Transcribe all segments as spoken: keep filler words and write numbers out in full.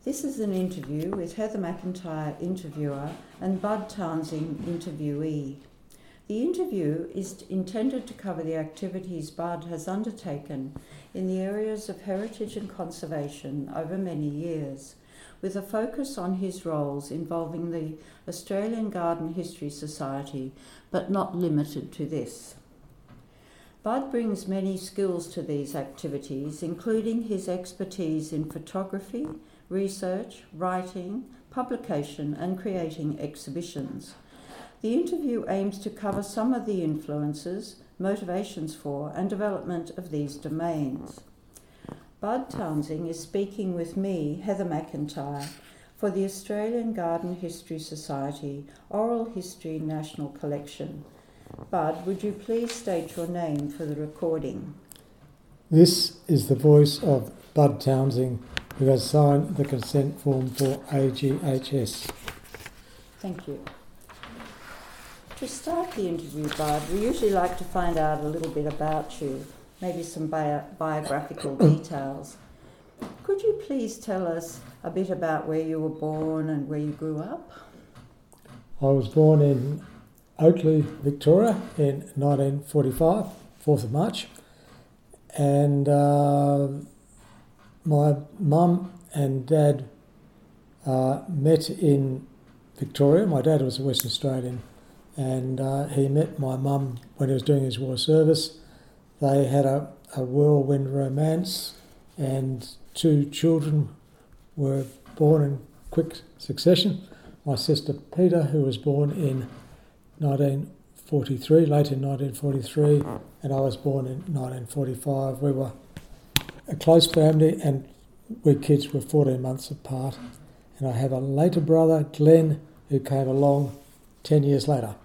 This is an interview with Heather McIntyre, interviewer, and Bud Townsing, interviewee. The interview is intended to cover the activities Bud has undertaken in the areas of heritage and conservation over many years, with a focus on his roles involving the Australian Garden History Society, but not limited to this. Bud brings many skills to these activities, including his expertise in photography, research, writing, publication, and creating exhibitions. The interview aims to cover some of the influences, motivations for, and development of these domains. Bud Townsing is speaking with me, Heather McIntyre, for the Australian Garden History Society Oral History National Collection. Bud, would you please state your name for the recording? This is the voice of Bud Townsing, who has signed the consent form for A G H S. Thank you. To start the interview, Bud, we usually like to find out a little bit about you, maybe some bio- biographical details. Could you please tell us a bit about where you were born and where you grew up? I was born in Oakleigh, Victoria in nineteen forty-five, fourth of March, and uh, my mum and dad uh, met in Victoria. My dad was a Western Australian, and uh, he met my mum when he was doing his war service. They had a, a whirlwind romance, and two children were born in quick succession. My sister Peter, who was born in nineteen forty-three, late in nineteen forty-three, and I was born in nineteen forty-five. We were a close family, and we kids were fourteen months apart. And I have a later brother, Glenn, who came along ten years later.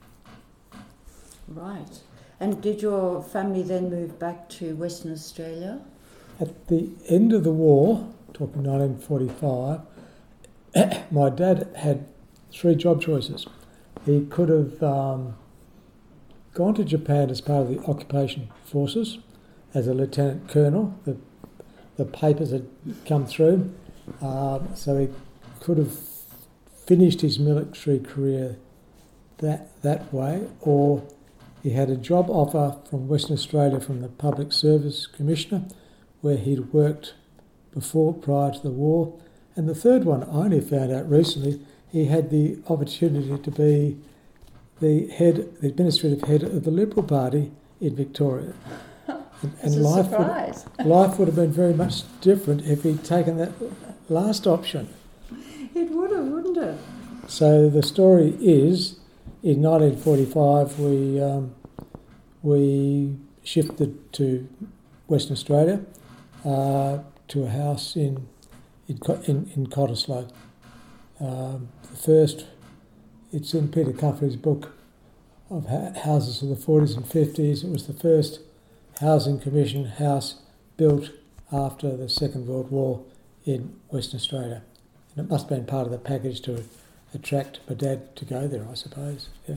Right. And did your family then move back to Western Australia? At the end of the war, talking nineteen forty-five, my dad had three job choices. He could have um, gone to Japan as part of the occupation forces as a lieutenant colonel. The, the papers had come through, uh, so he could have finished his military career that that way, or he had a job offer from Western Australia from the Public Service Commissioner, where he'd worked before, prior to the war. And the third one, I only found out recently, he had the opportunity to be the head, the administrative head of the Liberal Party in Victoria. And, It's a life surprise. Would, life would have been very much different if he'd taken that last option. It would have, wouldn't it? So the story is, in nineteen forty-five, we um, we shifted to Western Australia, uh, to a house in in in, in Cottesloe. Um, the first, it's in Peter Cuffley's book of ha- houses of the forties and fifties. It was the first housing commission house built after the Second World War in Western Australia. And it must have been part of the package to attract my dad to go there, I suppose. Yeah.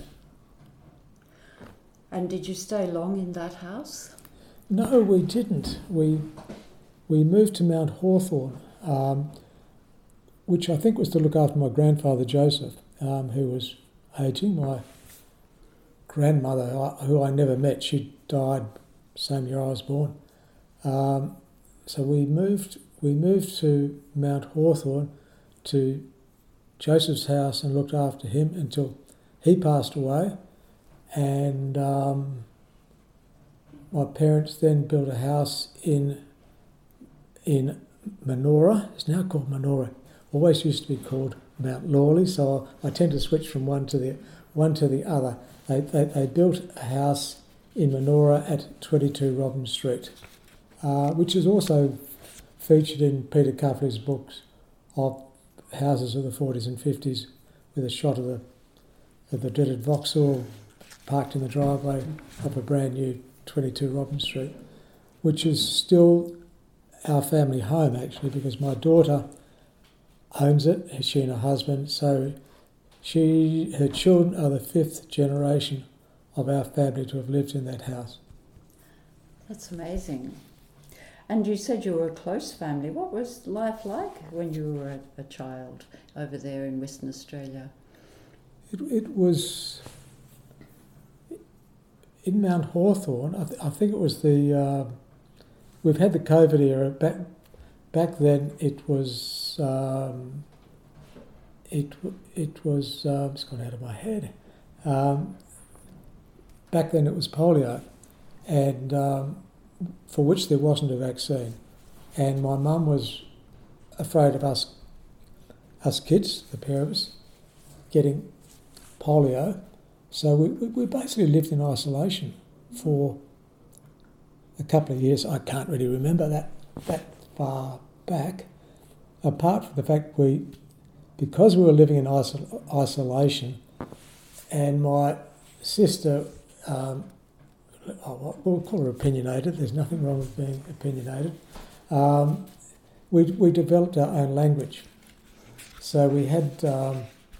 And did you stay long in that house? No, we didn't. We we moved to Mount Hawthorn, um, which I think was to look after my grandfather Joseph, um, who was ageing. My grandmother, who I never met, she died same year I was born. Um, so we moved we moved to Mount Hawthorn, to Joseph's house, and looked after him until he passed away. And um, my parents then built a house in in Manora. It's now called Manora. Always used to be called Mount Lawley. So I tend to switch from one to the one to the other. They they, they built a house in Manora at twenty-two Robin Street, uh, which is also featured in Peter Cuffley's books of houses of the forties and fifties, with a shot of the of the dreaded Vauxhall parked in the driveway of a brand new twenty-two Robin Street, which is still our family home actually, because my daughter owns it, she and her husband, so she her children are the fifth generation of our family to have lived in that house. That's amazing. And you said you were a close family. What was life like when you were a, a child over there in Western Australia? It, it was in Mount Hawthorn. I, th- I think it was the. Uh, we've had the COVID era. Back back then, it was. Um, it it was. Uh, it's gone out of my head. Um, back then, it was polio, and. Um, for which there wasn't a vaccine. And my mum was afraid of us, us kids, the pair of us, getting polio. So we, we basically lived in isolation for a couple of years. I can't really remember that that far back, apart from the fact we, because we were living in isol- isolation, and my sister, um, oh, we'll call her opinionated, there's nothing wrong with being opinionated, um, we, we developed our own language. So we had um,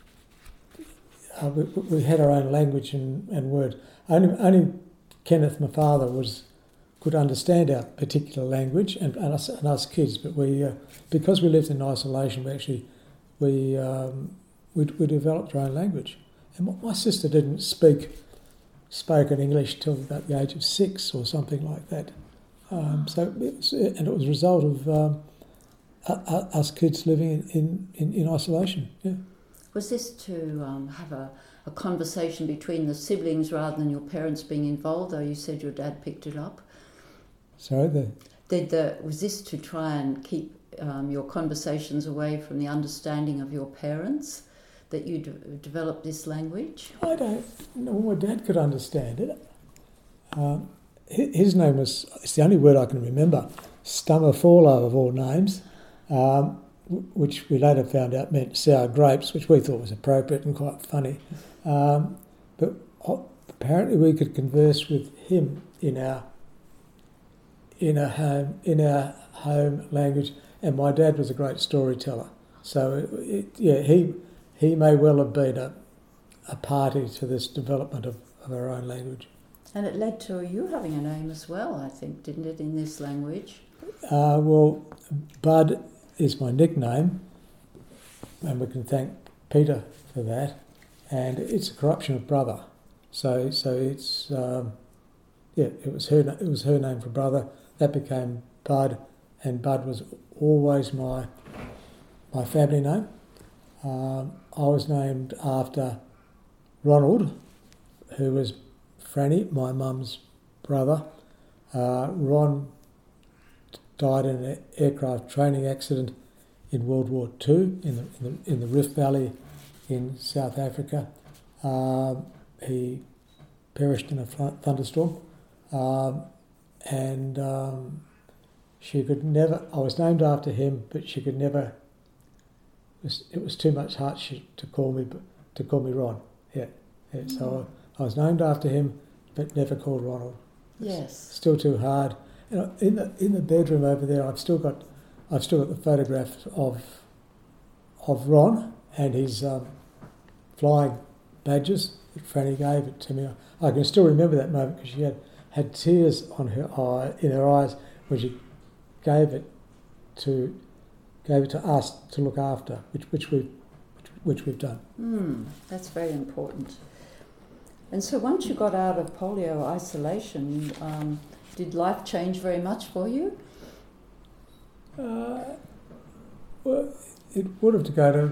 uh, we, we had our own language and, and words. Only, only Kenneth, my father, was could understand our particular language, and, and, us, and us kids, but we, uh, because we lived in isolation, we actually, we, um, we, we developed our own language. And my, my sister didn't speak spoken English till about the age of six or something like that. Um, so, it was, and it was a result of um, uh, us kids living in, in, in isolation. Yeah. Was this to um, have a, a conversation between the siblings rather than your parents being involved? Though you said your dad picked it up. Sorry, the Did the was this to try and keep um, your conversations away from the understanding of your parents? That you de- developed this language? I don't know. My dad could understand it. Um, his name was, it's the only word I can remember, Stamafolo of all names, um, which we later found out meant sour grapes, which we thought was appropriate and quite funny. Um, but apparently we could converse with him in our in our home in our home language, and my dad was a great storyteller. So it, it, yeah, he. He may well have been a, a party to this development of, of our own language. And it led to you having a name as well, I think, didn't it, in this language? Uh, well, Bud is my nickname, and we can thank Peter for that. And it's a corruption of brother. So, so it's um, yeah, it was her. It was her name for brother. That became Bud, and Bud was always my my family name. Um, I was named after Ronald, who was Franny, my mum's brother. Uh, Ron died in an aircraft training accident in World War Two in the, in the, in the Rift Valley in South Africa. Um, he perished in a thunderstorm, um, and um, she could never. I was named after him, but she could never. It was, it was too much hardship to call me to call me Ron. Yeah, yeah. So I, I was named after him, but never called Ronald. Yes. Still too hard. You know, in the in the bedroom over there, I've still got I've still got the photograph of of Ron and his um, flying badges that Franny gave it to me. I can still remember that moment because she had, had tears on her eye in her eyes when she gave it to. gave it to us to look after, which which we've which, which we've done. Mm, that's very important. And so once you got out of polio isolation, um, did life change very much for you? Uh, well, it would have to go to.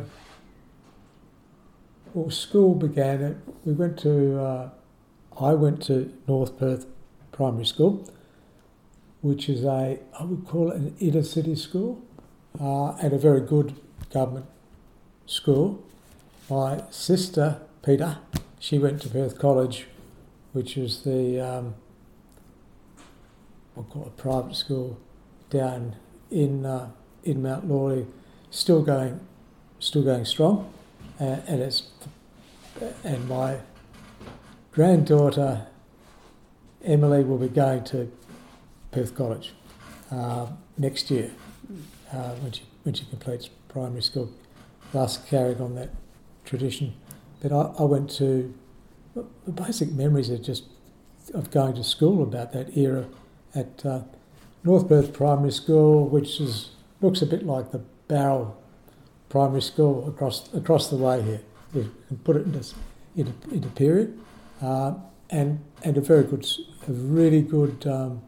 Well, school began. It, we went to. Uh, I went to North Perth Primary School, which is a I would call it an inner city school. Uh, at a very good government school. My sister, Peter, she went to Perth College, which is the, um, we'll call it a private school, down in uh, in Mount Lawley, still going, still going strong, uh, and it's, and my granddaughter Emily will be going to Perth College uh, next year. Uh, when she when she completes primary school, thus carrying on that tradition. But I, I went to the basic memories are just of going to school about that era at uh, North Perth Primary School, which is looks a bit like the Barrel Primary School across across the way here. You can put it into into, into period, uh, and and a very good, a really good um,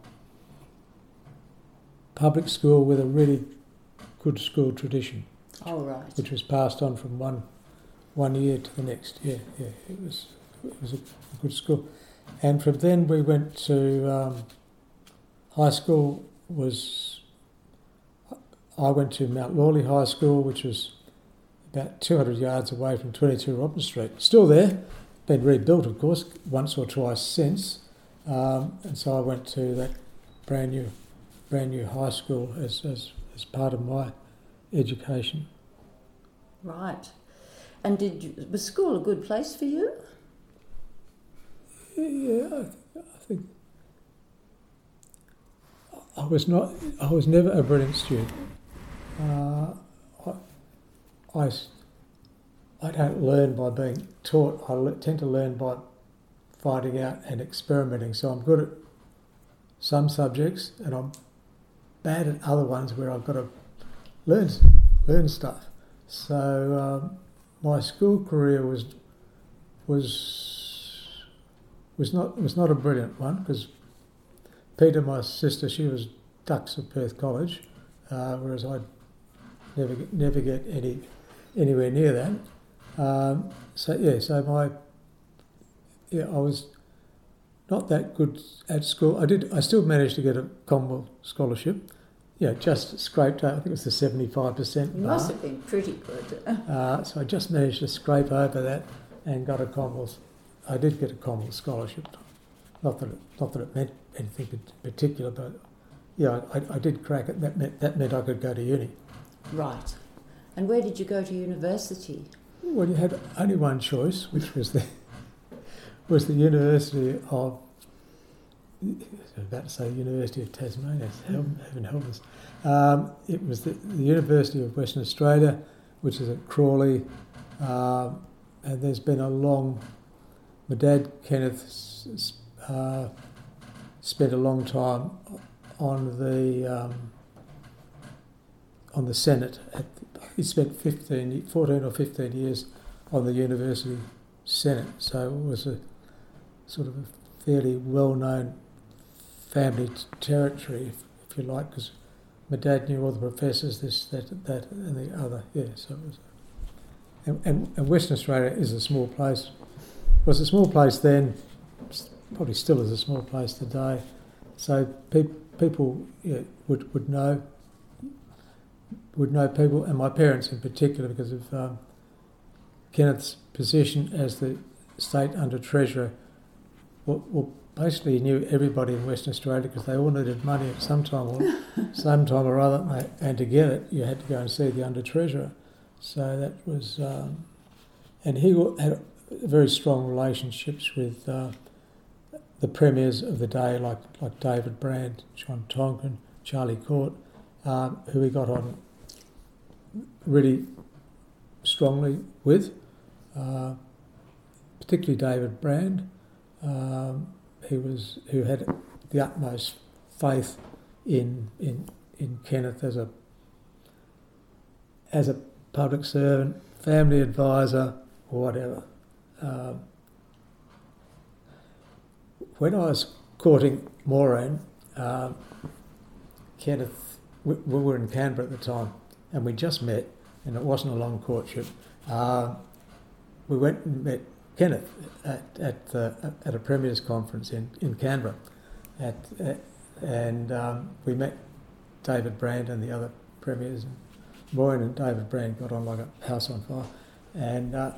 public school with a really good school tradition. Oh, right. Which was passed on from one one year to the next. Yeah, yeah, it was it was a, a good school, and from then we went to um, high school. Was I went to Mount Lawley High School, which was about two hundred yards away from twenty-two Robin Street. Still there, been rebuilt, of course, once or twice since, um, and so I went to that brand new, brand new high school as as, as part of my education. Right. And did you, was school a good place for you? Yeah, I, th- I think I was not. I was never a brilliant student. Uh, I, I, I don't learn by being taught. I le- tend to learn by finding out and experimenting. So I'm good at some subjects, and I'm bad at other ones where I've got to learn learn stuff. So um, my school career was was was not was not a brilliant one, because Peter, my sister, she was Dux of Perth College, uh, whereas I'd never get, never get any anywhere near that. Um, so yeah, so my yeah, I was not that good at school. I did. I still managed to get a Commonwealth scholarship. Yeah, just scraped out. I think it was the seventy-five percent. You must have been pretty good. uh, so I just managed to scrape over that and got a Commonwealth. I did get a Commonwealth scholarship. Not that it, not that it meant anything in particular, but yeah, I, I did crack it. That meant that meant I could go to uni. Right. And where did you go to university? Well, you had only one choice, which was the was the University of. I was about to say University of Tasmania. Heaven help us. Um, it was the, the University of Western Australia, which is at Crawley, um, and there's been a long. My dad, Kenneth, uh, spent a long time on the um, on the Senate. At, he spent fifteen, fourteen or fifteen years on the University Senate, so it was a sort of a fairly well-known family t- territory, if, if you like, because my dad knew all the professors, this, that, that, and the other. Yeah, so it was. And, and, and Western Australia is a small place. It was a small place then, probably still is a small place today. So pe- people yeah, would would know would know people, and my parents in particular, because of um, Kenneth's position as the state under treasurer. Well, well, basically he knew everybody in Western Australia because they all needed money at some time or some time or other, and to get it, you had to go and see the under treasurer. So that was, um, and he had very strong relationships with uh, the premiers of the day, like like David Brand, John Tonkin, Charlie Court, um, who he got on really strongly with, uh, particularly David Brand. Um, who was who had the utmost faith in in in Kenneth as a as a public servant, family advisor, or whatever. Um, when I was courting Maureen, um, Kenneth, we, we were in Canberra at the time, and we just met, and it wasn't a long courtship. Uh, we went and met Kenneth at at, the, at a premiers conference in, in Canberra, at, at and um, we met David Brand and the other premiers. And Maureen and David Brand got on like a house on fire, and uh,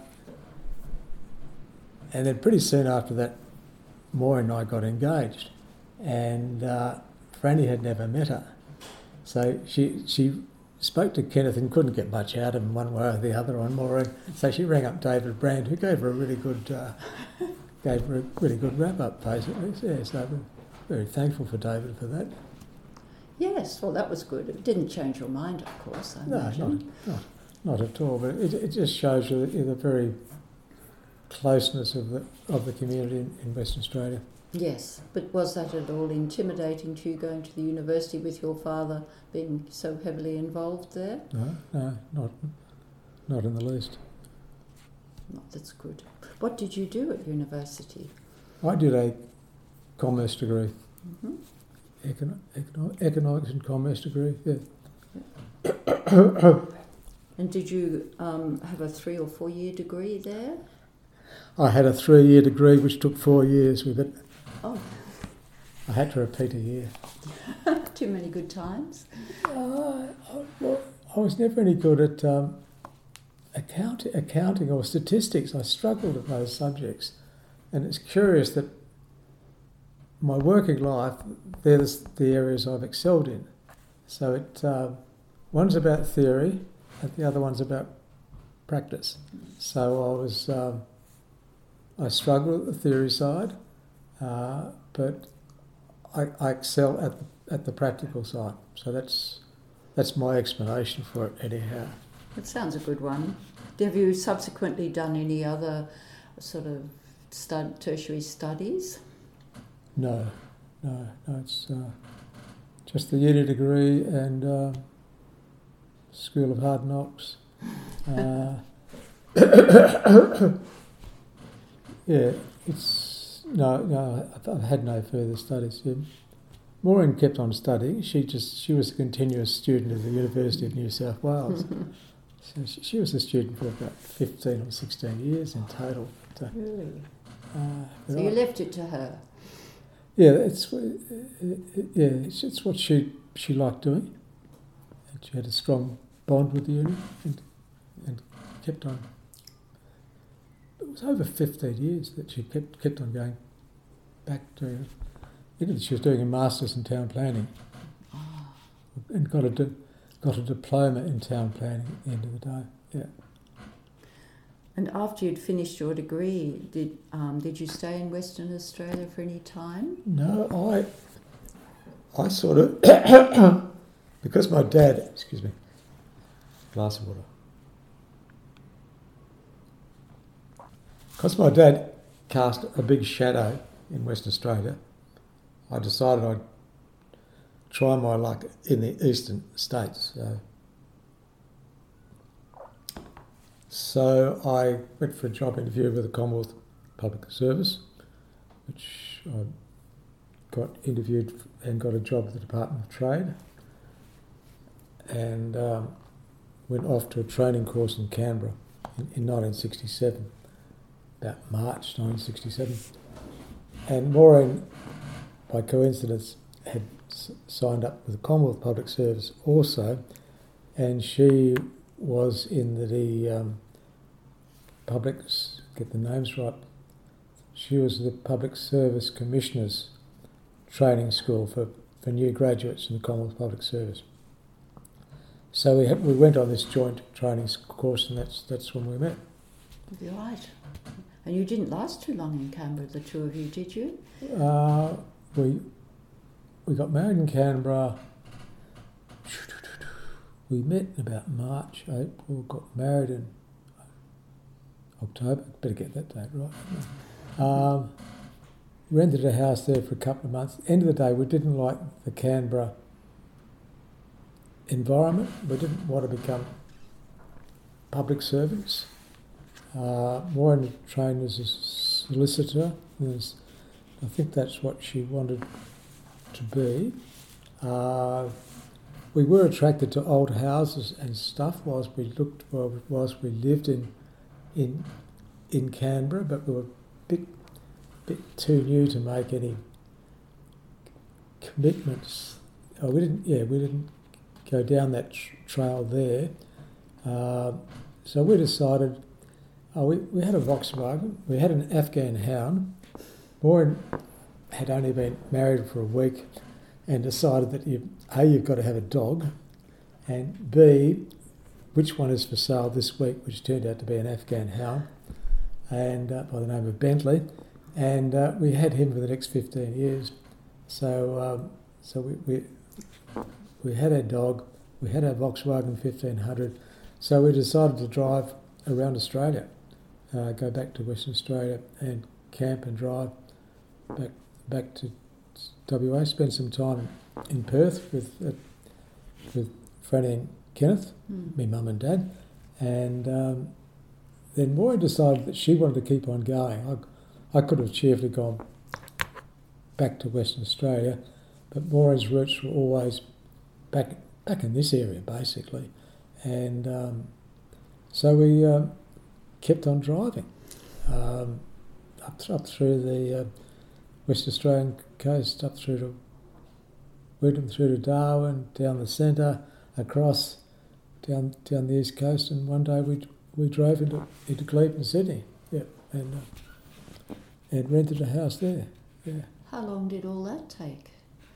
and then pretty soon after that, Maureen and I got engaged, and uh, Franny had never met her, so she she. spoke to Kenneth and couldn't get much out of him one way or the other on Maureen. So she rang up David Brand, who gave her a really good, uh, gave her a really good wrap up, basically. Yeah, so we're very thankful for David for that. Yes, well, that was good. It didn't change your mind, of course. I no, imagine. not, not not at all. But it it just shows you the, the very closeness of the of the community in, in Western Australia. Yes, but was that at all intimidating to you going to the university with your father being so heavily involved there? No, no, not, not in the least. Oh, that's good. What did you do at university? I did a commerce degree, Mm-hmm. Econ- econo- economics and commerce degree, yeah. And did you um, have a three or four year degree there? I had a three-year degree which took four years with it. Oh, I had to repeat a year. too many good times. Uh, I, well, I was never any good at um, account, accounting or statistics. I struggled at those subjects. And it's curious that my working life, they're the, the areas I've excelled in. So it uh, one's about theory and the other one's about practice. So I was... Um, I struggle at the theory side, uh, but I, I excel at the, at the practical side. So that's that's my explanation for it anyhow. That sounds a good one. Have you subsequently done any other sort of stud, tertiary studies? No, no, no. It's uh, just the uni degree and uh, School of Hard Knocks. Uh, Yeah, it's no, no. I've, I've had no further studies. Yeah. Maureen kept on studying. She just she was a continuous student at the University of New South Wales. So she, she was a student for about fifteen or sixteen years in total. But, uh, Really? uh, So you left it to her? Yeah, it's uh, yeah, it's, it's what she she liked doing. And she had a strong bond with the uni and and kept on. It was over fifteen years that she kept kept on going back to it. She was doing a master's in town planning and got a di- got a diploma in town planning at the end of the day. Yeah. And after you'd finished your degree, did um, did you stay in Western Australia for any time? No, I I sort of because my dad, excuse me, glass of water. Because my dad cast a big shadow in Western Australia, I decided I'd try my luck in the eastern states. So, so I went for a job interview with the Commonwealth Public Service, which I got interviewed and got a job at the Department of Trade, and um, went off to a training course in Canberra in, in nineteen sixty-seven. About March nineteen sixty-seven, and Maureen, by coincidence, had s- signed up with the Commonwealth Public Service also, and she was in the, the um, public, get the names right, she was the Public Service Commissioners Training School for, for new graduates in the Commonwealth Public Service. So we, ha- we went on this joint training course, and that's that's when we met. Right. And you didn't last too long in Canberra, the two of you, did you? Uh, we we got married in Canberra. We met in about March, April, got married in October. Better get that date right. Um, rented a house there for a couple of months. End of the day, we didn't like the Canberra environment. We didn't want to become public servants. Uh, Maureen trained as a solicitor. There's, I think that's what she wanted to be. Uh, we were attracted to old houses and stuff whilst we looked, whilst we lived in in in Canberra, but we were a bit bit too new to make any commitments. Oh, we didn't. Yeah, we didn't go down that tr- trail there. Uh, so we decided. Oh, we, we had a Volkswagen. We had an Afghan hound. Maureen had only been married for a week and decided that you, A, you've got to have a dog, and B, which one is for sale this week, which turned out to be an Afghan hound, and uh, by the name of Bentley. And uh, we had him for the next fifteen years. So um, so we, we we had our dog, we had our Volkswagen fifteen hundred, so we decided to drive around Australia. Uh, go back to Western Australia and camp and drive back back to W A, spent some time in Perth with uh, with Franny and Kenneth, Mm. me mum and dad, and um, then Maureen decided that she wanted to keep on going. I, I could have cheerfully gone back to Western Australia, but Maureen's roots were always back back in this area, basically, and um, so we um, kept on driving um, up th- up through the uh, West Australian coast, up through to Wyndham, through to Darwin, down the centre, across down down the east coast, and one day we we drove into into Glebe in Sydney, yeah, and uh, and rented a house there, yeah. How long did all that take?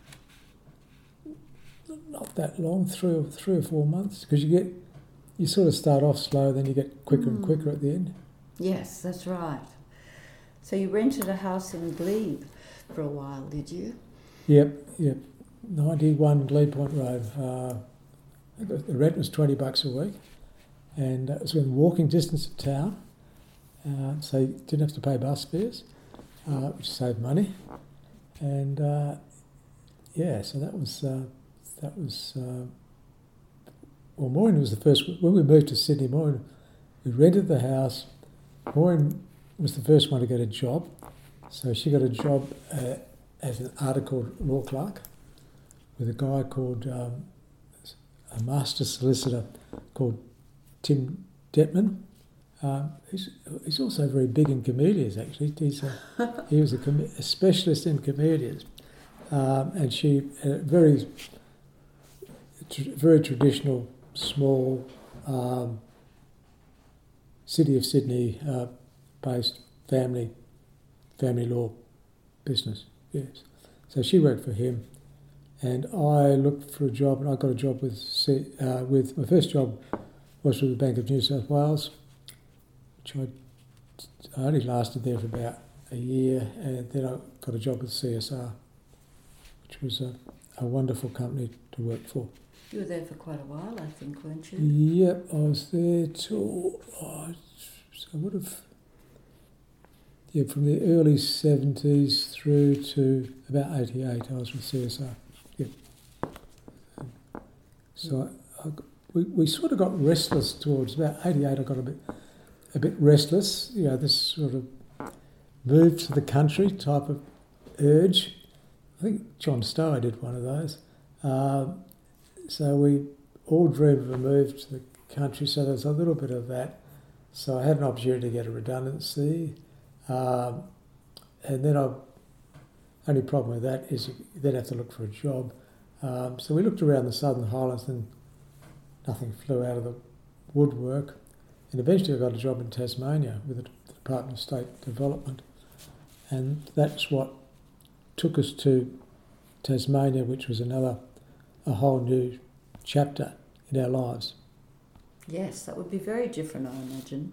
Not that long, three or three or four months, because you get you sort of start off slow, then you get quicker Mm. and quicker at the end. Yes, that's right. So you rented a house in Glebe for a while, did you? Yep, yep. ninety-one Glebe Point Road. Uh, the the rent was twenty bucks a week, and it was within walking distance of town, uh, so you didn't have to pay bus fares, uh, which saved money. And uh, yeah, so that was uh, that was. Uh, well, Maureen was the first. When we moved to Sydney, Maureen, we rented the house. Maureen was the first one to get a job, so she got a job uh, as an articled law clerk with a guy called um, a master solicitor called Tim Detman. Um, he's, he's also very big in comedians, actually. He's a, he was a, com- a specialist in comedians, um, and she a very tr- very traditional small um, city of Sydney uh, based family family law business. Yes, so she worked for him, and I looked for a job, and I got a job with C, uh, with my first job was with the Bank of New South Wales, which I, I only lasted there for about a year, and then I got a job with C S R, which was a, a wonderful company to work for. You were there for quite a while, I think, weren't you? Yep, I was there till oh, so I would have yeah from the early seventies through to about eighty-eight. I was with C S R. Yep. So I, I, we we sort of got restless towards about eighty-eight. I got a bit a bit restless. You know, this sort of move to the country type of urge. I think John Stowe did one of those. Um, so we all dreamed of a move to the country, so there's a little bit of that. So I had an opportunity to get a redundancy, um, and then I, only problem with that is you then have to look for a job. Um, so we looked around the Southern Highlands and nothing flew out of the woodwork. And eventually I got a job in Tasmania with the Department of State Development. And that's what took us to Tasmania, which was another, a whole new chapter in our lives. Yes, that would be very different, I imagine.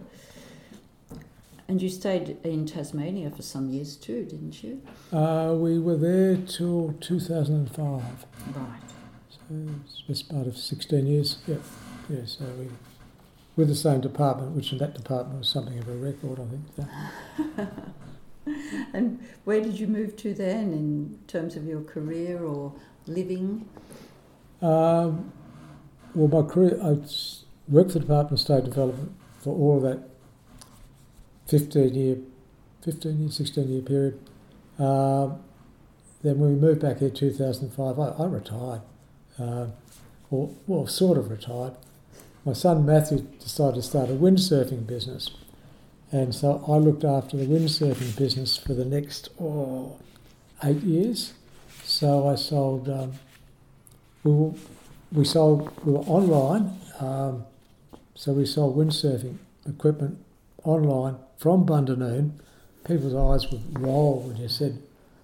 And you stayed in Tasmania for some years too, didn't you? Uh, we were there till two thousand five. Right. So it's just part of sixteen years. Yep. Yeah, so we with the same department, which in that department was something of a record, I think. So. And where did you move to then in terms of your career or living? Um, well, my career, I worked for the Department of State Development for all of that fifteen year, fifteen year, sixteen year period. Um, then when we moved back here in two thousand five, I, I retired, uh, or well, sort of retired. My son Matthew decided to start a windsurfing business, and so I looked after the windsurfing business for the next oh, eight years. So I sold. Um, we were, we sold. We were online, um, so we sold windsurfing equipment online from Bundanoon. People's eyes would roll when you said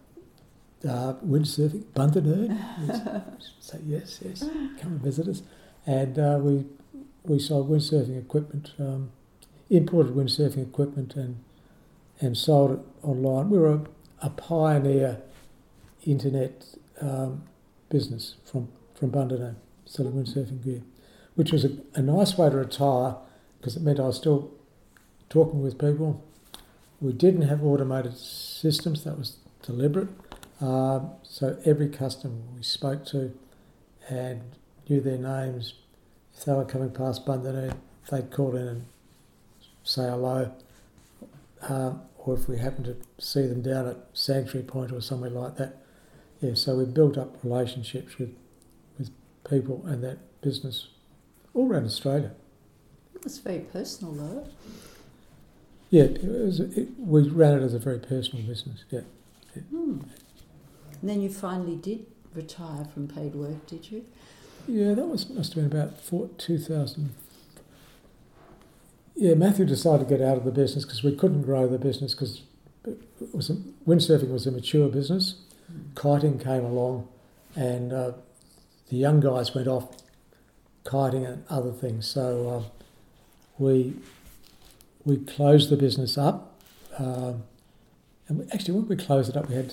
uh, windsurfing, Bundanoon. Say yes, yes, come and visit us. And uh, we we sold windsurfing equipment, um, imported windsurfing equipment, and and sold it online. We were a, a pioneer internet um, business from from Bundanoon, selling windsurfing gear, which was a, a nice way to retire because it meant I was still talking with people. We didn't have automated systems, that was deliberate. Um, so every customer we spoke to and knew their names. If they were coming past Bundanon, they'd call in and say hello. Um, or if we happened to see them down at Sanctuary Point or somewhere like that. Yeah, so we built up relationships with, with people and that business all around Australia. It was very personal, though. Yeah, it was, it, we ran it as a very personal business, yeah. yeah. Hmm. And then you finally did retire from paid work, did you? Yeah, that was must have been about four, two thousand. Yeah, Matthew decided to get out of the business because we couldn't grow the business because it was a, windsurfing was a mature business. Mm. Kiting came along, and uh, the young guys went off kiting and other things. So um, we we closed the business up, um, and we, actually when we closed it up, we had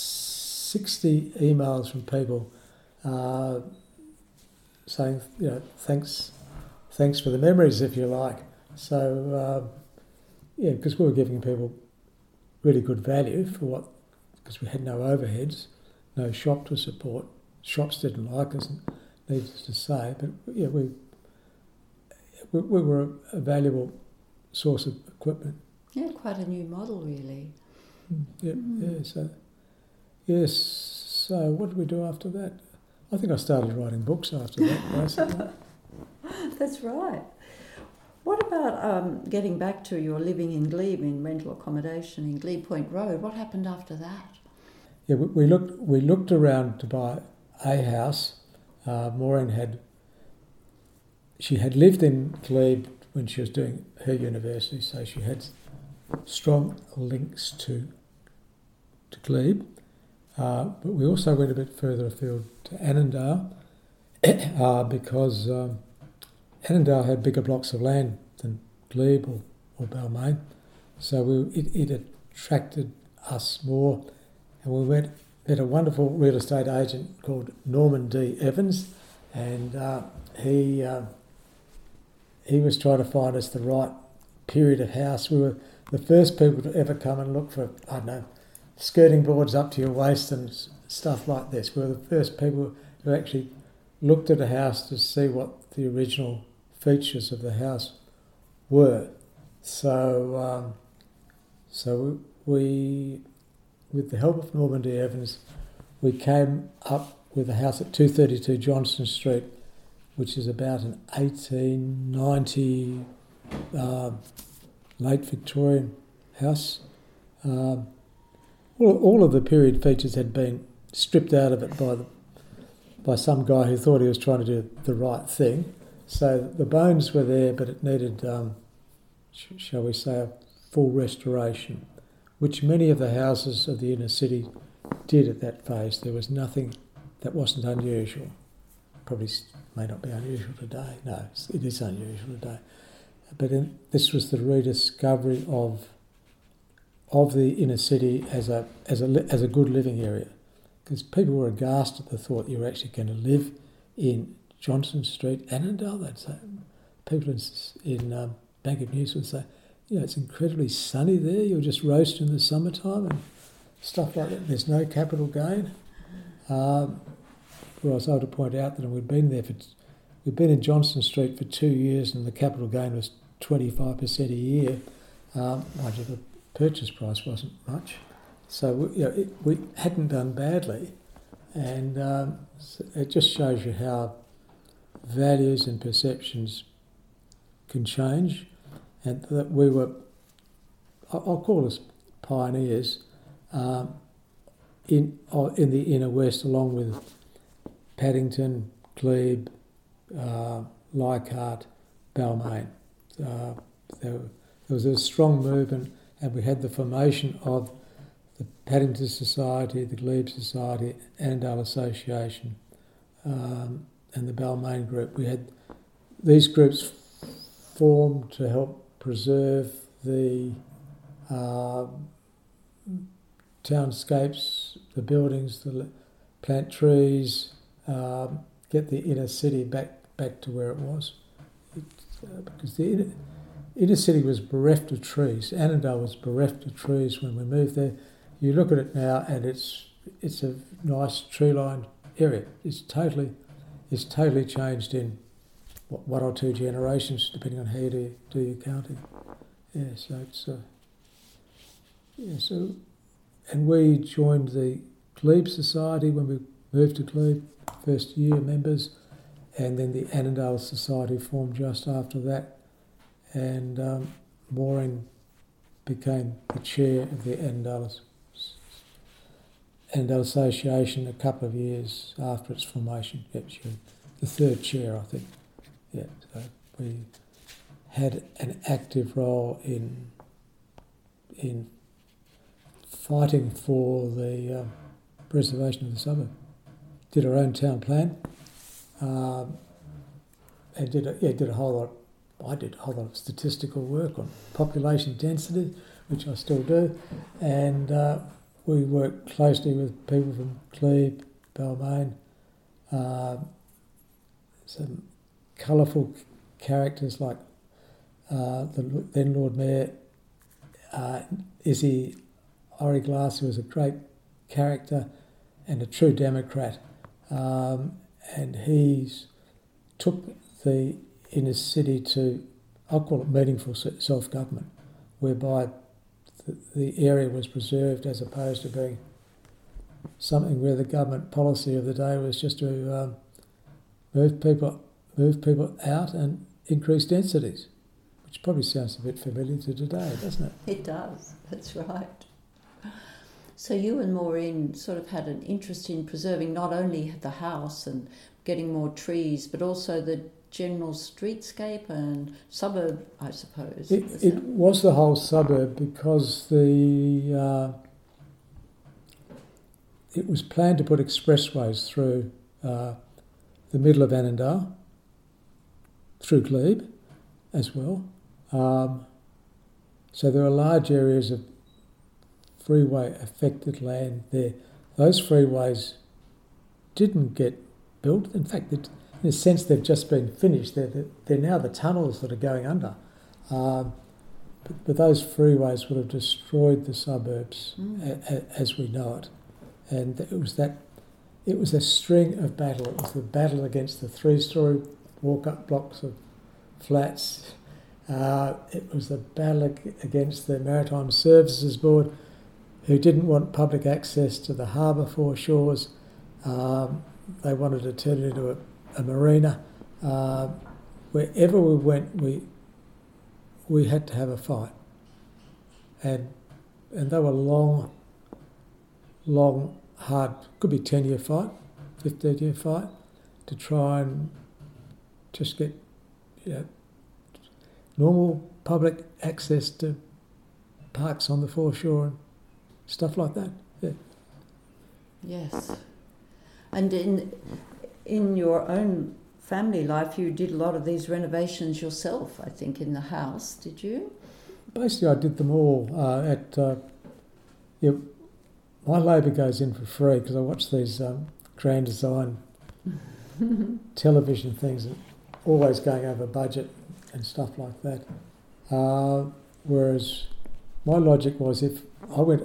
sixty emails from people uh, saying, you know, thanks, thanks for the memories, if you like. So, um, yeah, because we were giving people really good value for what, because we had no overheads, no shop to support. Shops didn't like us, needless to say, but yeah, we we, we were a, a valuable source of equipment. Yeah, quite a new model, really. Mm, yeah, mm. yeah. So, yes. So, what did we do after that? I think I started writing books after that, basically. That's right. What about um, getting back to your living in Glebe in rental accommodation in Glebe Point Road? What happened after that? Yeah, we, we looked we looked around to buy a house. Uh, Maureen had she had lived in Glebe when she was doing her university, so she had strong links to to Glebe. Uh, but we also went a bit further afield to Annandale uh, because. Um, Annandale had bigger blocks of land than Glebe or, or Balmain, so we, it, it attracted us more, and we went met a wonderful real estate agent called Norman D. Evans, and uh, he uh, he was trying to find us the right period of house. We were the first people to ever come and look for, I don't know, skirting boards up to your waist and stuff like this. We were the first people who actually looked at a house to see what the original features of the house were. So, um, so we, with the help of Norman D. Evans, we came up with a house at two thirty-two Johnston Street, which is about an eighteen ninety uh, late Victorian house. Um, all, all of the period features had been stripped out of it by the by some guy who thought he was trying to do the right thing. So the bones were there, but it needed, um, sh- shall we say, a full restoration, which many of the houses of the inner city did at that phase. There was nothing that wasn't unusual. Probably may not be unusual today. No, it is unusual today. But in, this was the rediscovery of of the inner city as a as a as a good living area. Because people were aghast at the thought you were actually going to live in Johnston Street, Annandale. They'd say, people in, in um, Bank of News would say, you know, it's incredibly sunny there. You'll just roast in the summertime and stuff like that. There's no capital gain. Um, well, I was able to point out that we'd been there for, we'd been in Johnston Street for two years, and the capital gain was twenty-five percent a year. Um, mind you, the purchase price wasn't much. So we, you know, it, we hadn't done badly, and um, it just shows you how values and perceptions can change, and that we were, I'll call us pioneers um, in in the inner west, along with Paddington, Glebe, uh, Leichhardt, Balmain. Uh, there, there was a strong movement, and we had the formation of the Paddington Society, the Glebe Society, Annandale Association, um, and the Balmain Group. We had these groups formed to help preserve the uh, townscapes, the buildings, the plant trees, um, get the inner city back back to where it was. It, uh, because the inner, inner city was bereft of trees. Annandale was bereft of trees when we moved there. You look at it now, and it's it's a nice tree-lined area. It's totally, it's totally changed in what, one or two generations, depending on how you do, do your counting. Yeah, so it's uh, yeah. So, and we joined the Glebe Society when we moved to Glebe, first year members, and then the Annandale Society formed just after that, and um, Maureen became the chair of the Annandale, Annandale Association a couple of years after its formation. Yep, she was the third chair, I think. Yeah, so we had an active role in in fighting for the um, preservation of the suburb. Did our own town plan, um, and did a, yeah did a whole lot. I did a whole lot of statistical work on population density, which I still do, and uh, we worked closely with people from Glebe, Balmain, uh, some colourful characters like uh, the then Lord Mayor uh, Izzy Origlass, who was a great character and a true Democrat, um, and he's took the inner city to, I'll call it meaningful self-government, whereby the, the area was preserved as opposed to being something where the government policy of the day was just to um, move people move people out and increase densities, which probably sounds a bit familiar to today, doesn't it? It does, that's right. So you and Maureen sort of had an interest in preserving not only the house and getting more trees, but also the general streetscape and suburb, I suppose. It, it, it was the whole suburb because the uh, it was planned to put expressways through uh, the middle of Annandale, through Glebe as well. Um, so there are large areas of freeway affected land there. Those freeways didn't get built. In fact, it, in a sense, they've just been finished. They're, they're now the tunnels that are going under. Um, but, but those freeways would have destroyed the suburbs mm. a, a, as we know it. And it was that, it was a string of battle. It was the battle against the three-storey walk-up blocks of flats. Uh, it was the battle against the Maritime Services Board, who didn't want public access to the harbour foreshores. Um, they wanted to turn it into a, a marina. Uh, wherever we went, we we had to have a fight, and and they were long, long, hard. Could be ten year fight, fifteen year fight, to try and just get, you know, normal public access to parks on the foreshore and stuff like that. Yeah. Yes. And in in your own family life, you did a lot of these renovations yourself, I think, in the house, did you? Basically, I did them all. Uh, at uh, yeah, my labour goes in for free because I watch these um, grand design television things and always going over budget and stuff like that. Uh, whereas my logic was, if I went,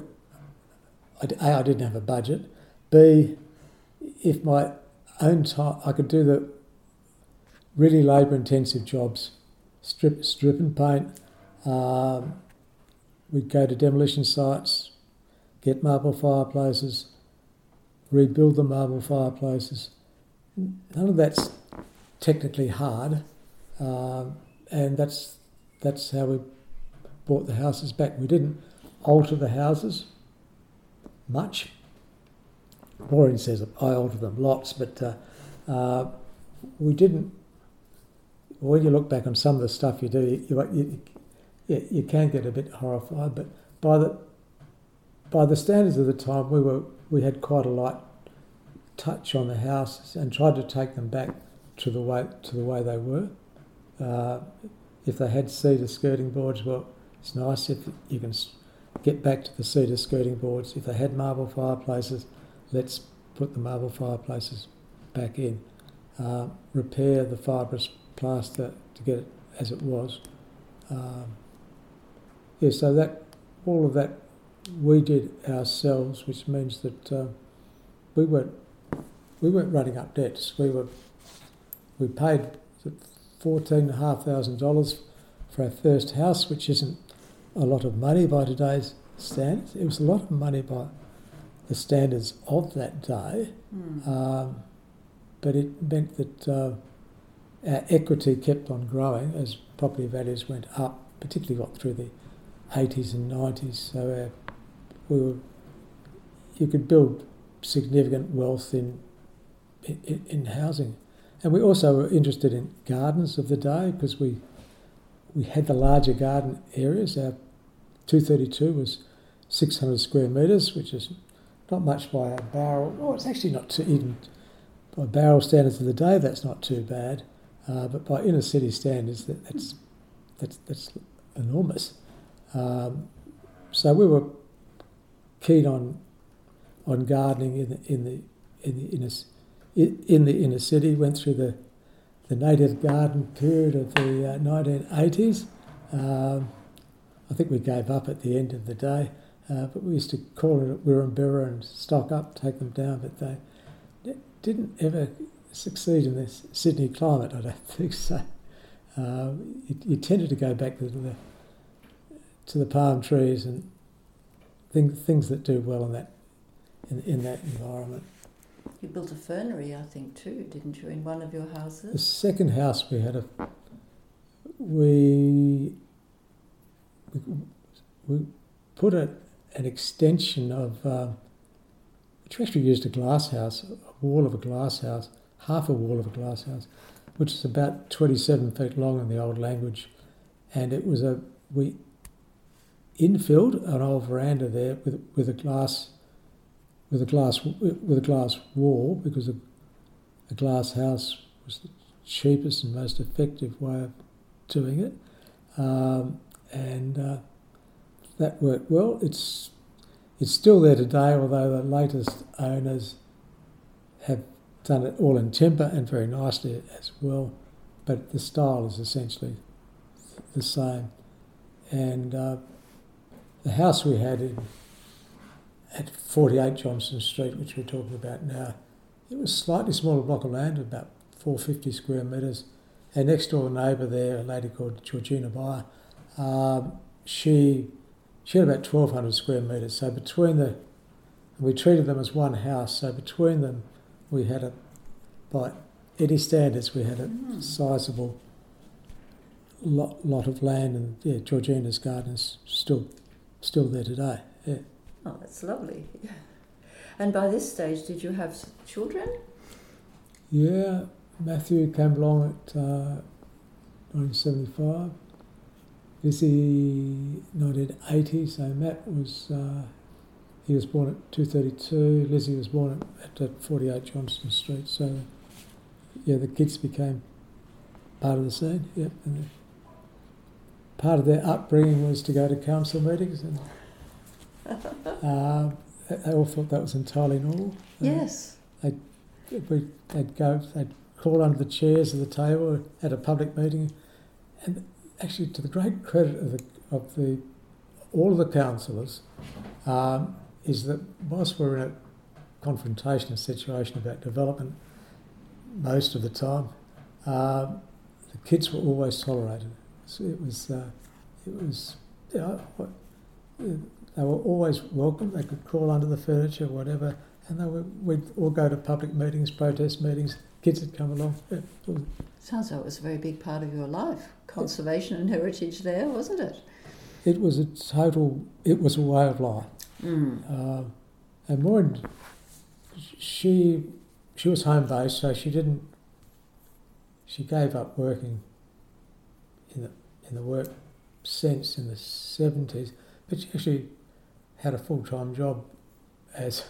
A, I didn't have a budget. B, if my own time, I could do the really labour-intensive jobs, strip, strip and paint. Um, we'd go to demolition sites, get marble fireplaces, rebuild the marble fireplaces. None of that's technically hard, um, and that's that's how we brought the houses back. We didn't alter the houses much. Maureen says I altered them lots, but uh, uh, we didn't. When you look back on some of the stuff you do, you, you, you, you can get a bit horrified. But by the by the standards of the time, we were we had quite a light touch on the houses and tried to take them back to the way to the way they were. Uh, if they had cedar skirting boards, well, it's nice if you can get back to the cedar skirting boards. If they had marble fireplaces, let's put the marble fireplaces back in. Uh, repair the fibrous plaster to get it as it was. Um, yeah, so that all of that we did ourselves, which means that uh, we weren't we weren't running up debts. We were we paid fourteen and a half thousand dollars for our first house, which isn't a lot of money by today's standards. It was a lot of money by the standards of that day, mm. um, but it meant that uh, our equity kept on growing as property values went up, particularly got through the eighties and nineties. So our, we were, you could build significant wealth in, in in housing, and we also were interested in gardens of the day because we we had the larger garden areas. Our two thirty-two was six hundred square metres, which is not much by our barrel. Oh, it's actually not too, even by barrel standards of the day, that's not too bad. Uh, but by inner city standards, that, that's that's that's enormous. Um, so we were keen on on gardening in the in the in the inner in the inner city. Went through the the native garden period of the uh, nineteen eighties. Um, I think we gave up at the end of the day, uh, but we used to call it at Wirrambirra and stock up, take them down, but they didn't ever succeed in this Sydney climate, I don't think so. Uh, you, you tended to go back to the to the palm trees and things things that do well in that in, in that environment. You built a fernery, I think, too, didn't you, in one of your houses? The second house we had a we we, we put a, an extension of um, which we actually used a glass house, a wall of a glass house, half a wall of a glass house, which is about twenty-seven feet long in the old language, and it was a we infilled an old veranda there with with a glass with a glass with a glass wall because a, a glass house was the cheapest and most effective way of doing it, um, and uh, that worked well. It's it's still there today, although the latest owners have done it all in timber and very nicely as well, but the style is essentially the same. And uh, the house we had in at forty-eight Johnston Street, which we're talking about now, it was a slightly smaller block of land, about four hundred fifty square metres. Our next door neighbour there, a lady called Georgina Beyer, um, she she had about twelve hundred square metres. So between the, we treated them as one house. So between them, we had a, by any standards, we had a mm. sizable lot, lot of land, and yeah, Georgina's garden is still still there today. Yeah. Oh, that's lovely. And by this stage, did you have children? Yeah, Matthew came along at uh, nineteen seventy-five. Lizzie, nineteen eighty. So Matt was uh, he was born at two thirty-two. Lizzie was born at, at forty-eight Johnston Street. So yeah, the kids became part of the scene. Yep, and part of their upbringing was to go to council meetings, and uh, they all thought that was entirely normal. Yes. They we, they'd go, they'd crawl under the chairs of the table at a public meeting, and actually, to the great credit of the of the all of the councillors, um, is that whilst we're in a confrontational situation about development most of the time, um, the kids were always tolerated. So it was, uh, it was, you know, they were always welcome. They could crawl under the furniture, whatever, and they were, we'd all go to public meetings, protest meetings. Kids had come along. Yeah, sounds like it was a very big part of your life. Conservation and heritage there, wasn't it? It was a total, it was a way of life. Mm. Uh, and Maureen, she, she was home-based, so she didn't, she gave up working in the, in the work sense in the seventies, but she actually had a full-time job as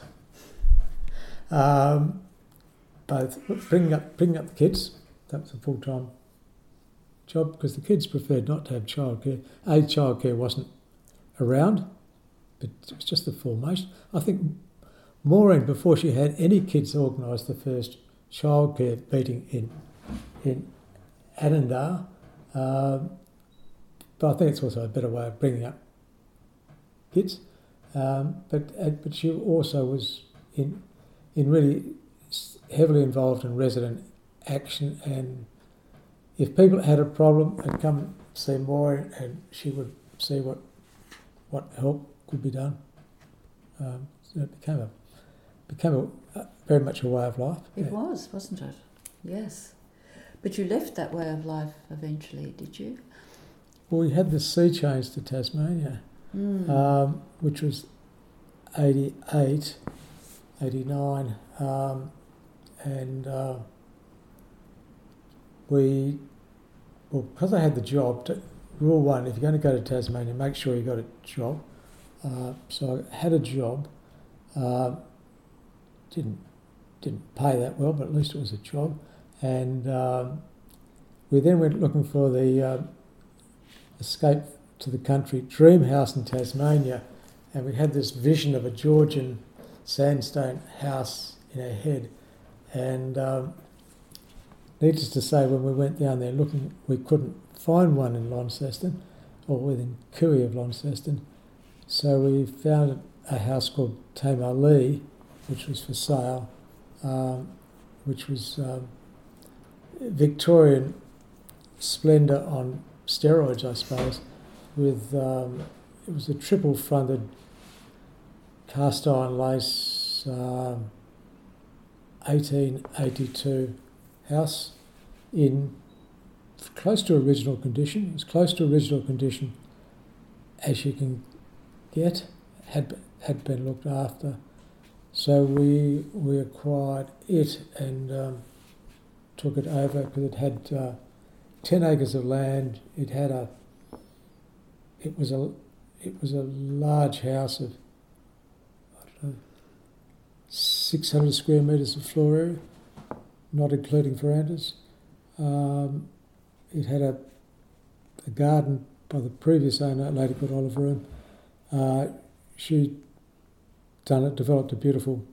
um, both bringing up, bringing up the kids. That was a full-time job because the kids preferred not to have childcare. A, childcare wasn't around, but it was just the formation. I think Maureen, before she had any kids, organised the first childcare meeting in in Annandale. Um, but I think it's also a better way of bringing up kids. Um, but uh, but she also was in in really heavily involved in resident action, and if people had a problem, they'd come see Maureen, and she would see what what help could be done. Um, so it became a became a, a, very much a way of life. It yeah. was, wasn't it? Yes. But you left that way of life eventually, did you? Well, we had the sea change to Tasmania, mm. um, which was eighty-eight, eighty-nine, um, and uh, we, well, because I had the job, to, rule one, if you're going to go to Tasmania, make sure you got a job. Uh, so I had a job, uh, didn't didn't pay that well, but at least it was a job, and um, we then went looking for the uh, escape to the country dream house in Tasmania, and we had this vision of a Georgian sandstone house in our head, and um, needless to say, when we went down there looking, we couldn't find one in Launceston, or within Cooey of Launceston, so we found a house called Tamar Lee, which was for sale, um, which was um, Victorian splendour on steroids, I suppose, with, um, it was a triple-fronted cast iron lace um, eighteen eighty-two house in close to original condition, as close to original condition as you can get, had had been looked after. So we we acquired it and um, took it over because it had uh, ten acres of land. It had a it was a it was a large house of I don't know six hundred square metres of floor area, not including verandas. Um, it had a a garden by the previous owner, a lady called Olive Room. Uh, she done it, developed a beautiful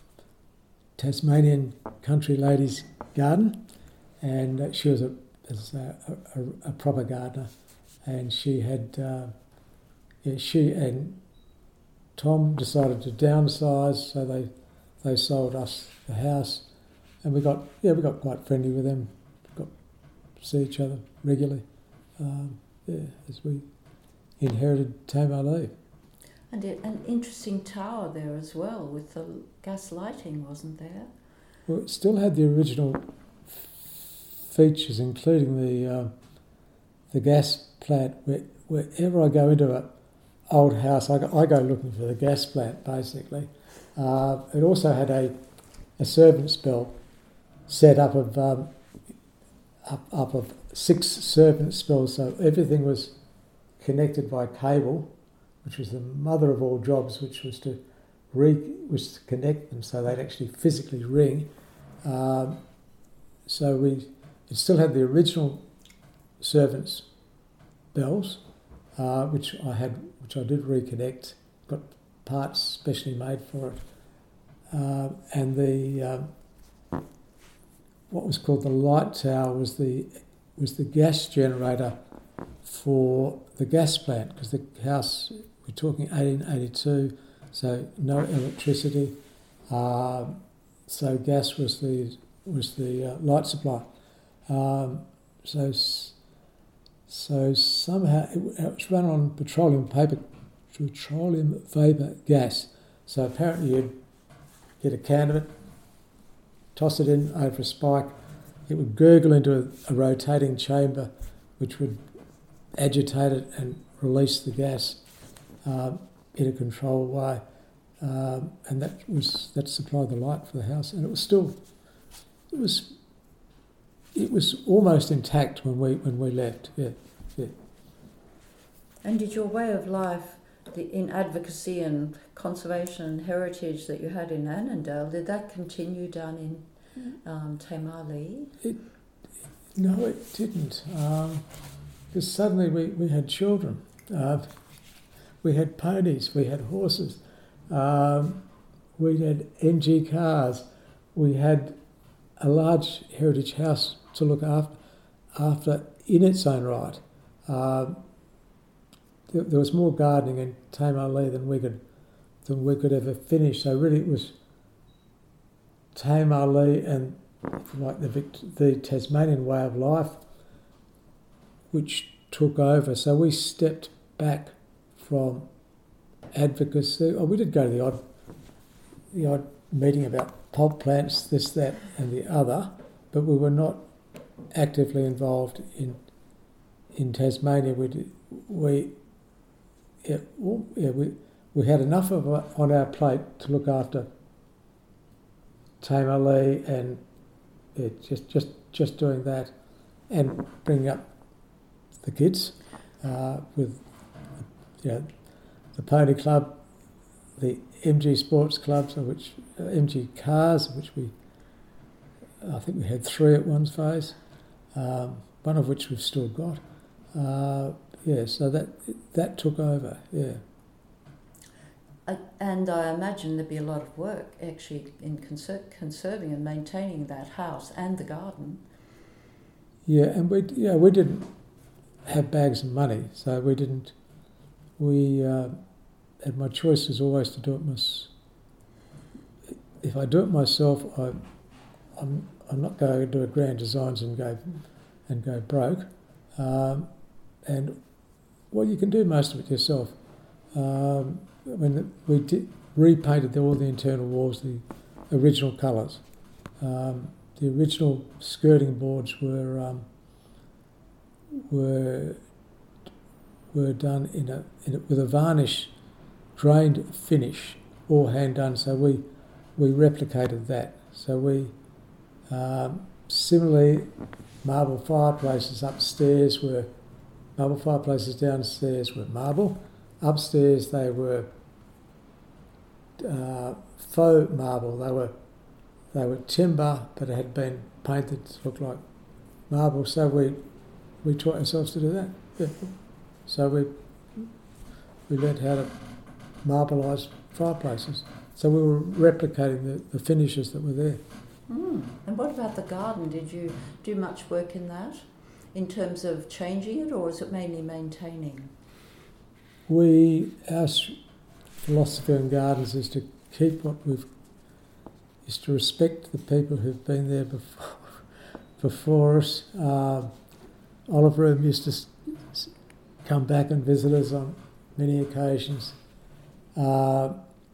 Tasmanian country ladies garden, and uh, she was a, as a, a, a proper gardener, and she had uh, yeah, she and Tom decided to downsize, so they they sold us the house, and we got yeah we got quite friendly with them, got to see each other regularly, um, yeah as we inherited Tamar Lee. And it, an interesting tower there as well with the gas lighting, wasn't there? Well, it still had the original f- features, including the uh, the gas plant. Where, wherever I go into an old house, I go, I go looking for the gas plant, basically. Uh, it also had a, a servant's bell set up of um, up, up of six servant's bells, so everything was connected by cable, which was the mother of all jobs, which was to re was to connect them so they'd actually physically ring. Um, so we it still had the original servants' bells, uh, which I had, which I did reconnect. Got parts specially made for it, uh, and the um, what was called the light tower was the was the gas generator for the gas plant, because the house, we're talking eighteen eighty-two, so no electricity, uh, so gas was the was the uh, light supply. Um, so so somehow it, it was run on petroleum paper, petroleum vapour gas. So apparently you'd get a can of it, toss it in over a spike, it would gurgle into a, a rotating chamber, which would agitate it and release the gas um, in a controlled way, um, and that was that supplied the light for the house, and it was still it was it was almost intact when we when we left. Yeah, yeah. And did your way of life, the, in advocacy and conservation and heritage that you had in Annandale, did that continue down in um, Tamar Lee? It, no, it didn't. Um, Because suddenly we, we had children, uh, we had ponies, we had horses, um, we had M G cars, we had a large heritage house to look after, after in its own right. Um, there, there was more gardening in Tamar Lee than we could than we could ever finish. So really, it was Tame Ali and, if you like, the, Vict- the Tasmanian way of life, which took over. So we stepped back from advocacy. Oh, we did go to the odd, the odd meeting about pulp plants, this, that, and the other, but we were not actively involved in in Tasmania. We we yeah, well, yeah we we had enough of it on our plate to look after Tame Ali and yeah, just just just doing that and bringing up the kids uh, with you know, the Pony Club, the M G Sports Clubs, of which uh, M G Cars, of which we I think we had three at one phase, um, one of which we've still got. Uh, yeah, so that that took over. Yeah. Uh, and I imagine there'd be a lot of work actually in conser- conserving and maintaining that house and the garden. Yeah, and we yeah we didn't have bags of money, so we didn't. We uh, and my choice was always to do it myself. If I do it myself, I, I'm I'm not going to do a grand designs and go and go broke. Um, and well, you can do most of it yourself. Um, when the, we did, repainted all the internal walls, the original colours. Um, the original skirting boards were um, were were done in a, in a with a varnish drained finish, all hand done. So we we replicated that. So we um, similarly marble fireplaces upstairs were marble fireplaces downstairs were marble. Upstairs they were uh, faux marble. They were they were timber, but it had been painted to look like marble. So we we taught ourselves to do that. Yeah. So we we learnt how to marbleise fireplaces. So we were replicating the, the finishes that were there. Mm. And what about the garden? Did you do much work in that, in terms of changing it, or is it mainly maintaining? We our philosophy in gardens is to keep what we've is to respect the people who've been there before before us. Uh, Olive Room used to come back and visit us on many occasions. Uh,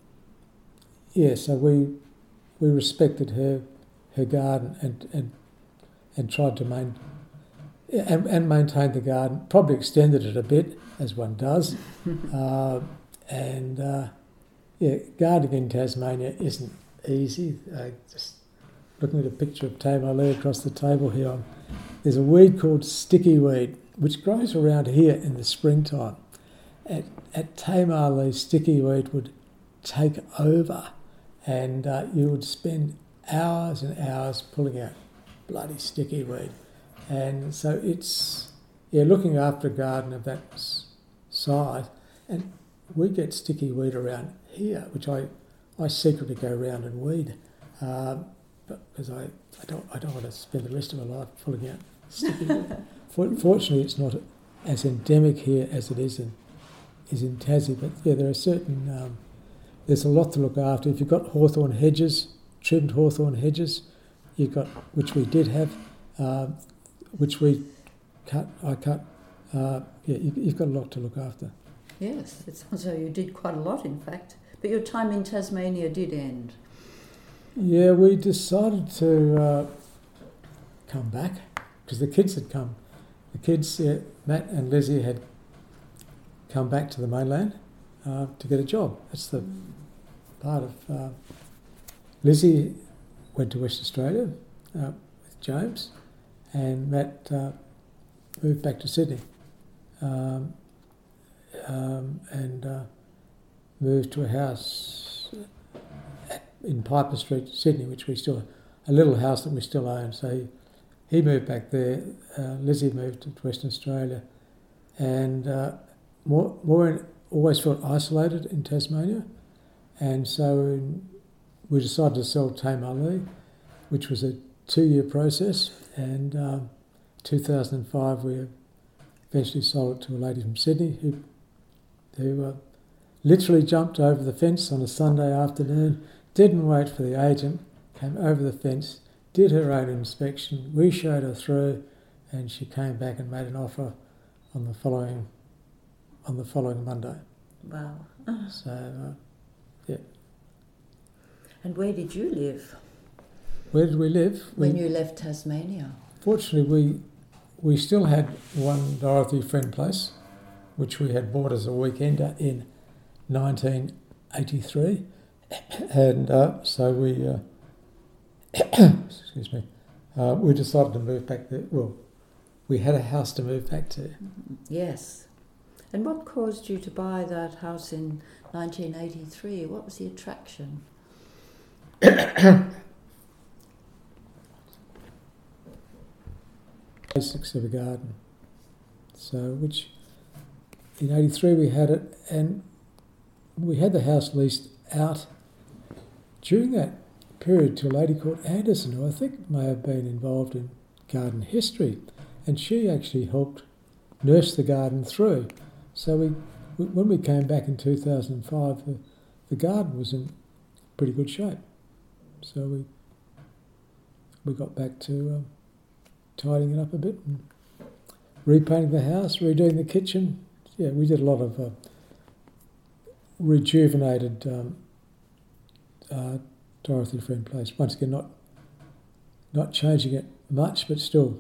yeah, so we we respected her her garden and and, and tried to main and, and maintain the garden. Probably extended it a bit, as one does. uh, and uh, yeah, gardening in Tasmania isn't easy. Uh, just looking at a picture of Tame Ali across the table here, I'm, there's a weed called sticky weed, which grows around here in the springtime. At, at Tame Ali, sticky weed would take over, and uh, you would spend hours and hours pulling out bloody sticky weed. And so it's, yeah, looking after a garden of that s- size, and we get sticky weed around here, which I, I secretly go around and weed, um, but because I, I don't I don't want to spend the rest of my life pulling out sticky weed. Fortunately, it's not as endemic here as it is in is in Tassie, but yeah, there are certain um, there's a lot to look after. If you've got hawthorn hedges, trimmed hawthorn hedges, you've got, which we did have, uh, which we cut, I cut. Uh, yeah, you, you've got a lot to look after. Yes, it sounds like you did quite a lot, in fact. But your time in Tasmania did end. Yeah, we decided to uh, come back because the kids had come. The kids, yeah, Matt and Lizzie, had come back to the mainland uh, to get a job. That's the part of... Uh, Lizzie went to West Australia uh, with James, and Matt uh, moved back to Sydney um, um, and uh, moved to a house at, in Piper Street, Sydney, which we still... a little house that we still own. So he, he moved back there. Uh, Lizzie moved to Western Australia, and uh, Maureen more always felt isolated in Tasmania, and so we decided to sell Tame Ali, which was a two-year process, and um, two thousand five we eventually sold it to a lady from Sydney who, who uh, literally jumped over the fence on a Sunday afternoon, didn't wait for the agent, came over the fence, did her own inspection, we showed her through, and she came back and made an offer on the following on the following Monday. Wow. So, uh, yeah. And where did you live Where did we live? when we, you left Tasmania? Fortunately, we we still had one Dorothy Friend place, which we had bought as a weekender in nineteen eighty-three, and uh, so we, uh, excuse me, uh, we decided to move back there. Well, we had a house to move back to. Yes. And what caused you to buy that house in nineteen eighty-three? What was the attraction? Basics of a garden. So, which in eighty-three we had it, and we had the house leased out. During that period, to a lady called Anderson, who I think may have been involved in garden history, and she actually helped nurse the garden through. So we, we when we came back in two thousand five, the, the garden was in pretty good shape. So we we got back to um, tidying it up a bit and repainting the house, redoing the kitchen. Yeah, we did a lot of uh, rejuvenated um, uh, Dorothy Friend Place. Once again, not not changing it much, but still,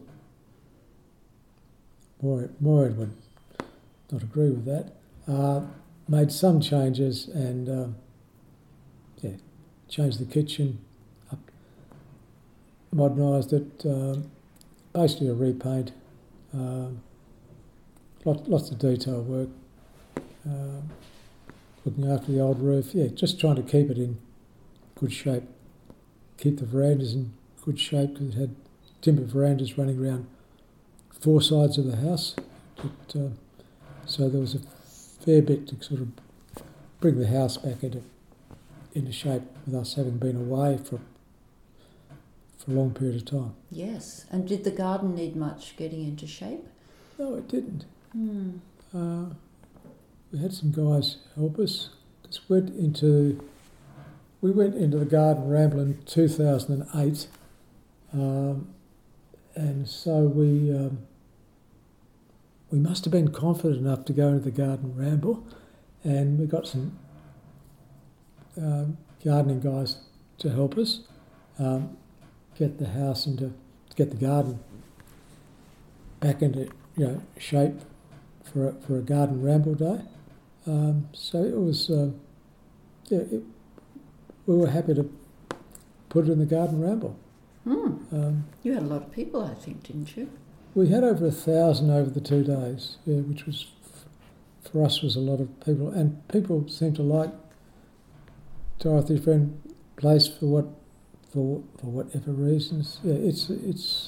Maureen, Maureen would not agree with that. Uh, made some changes and um, yeah, changed the kitchen, up, modernised it. Um, basically a repaint. Um, lot, lots of detail work. Um, looking after the old roof. Yeah, just trying to keep it in good shape. Keep the verandas in good shape because it had timber verandas running around four sides of the house. But, uh, so there was a fair bit to sort of bring the house back into into shape with us having been away for for a long period of time. Yes. And did the garden need much getting into shape? No, it didn't. Hmm. Uh, we had some guys help us. Just went into we went into the garden ramble in two thousand eight, um, and so we um, we must have been confident enough to go into the garden ramble, and we got some um, gardening guys to help us um, get the house into get the garden back into you know shape for a, for a garden ramble day. Um, so it was uh, yeah. It, we were happy to put it in the garden ramble. Hmm. Um, You had a lot of people, I think, didn't you? we had over a thousand over the two days, yeah, which was for us was a lot of people, and people seemed to like Dorothy Friend Place for what for for whatever reasons. Yeah, it's it's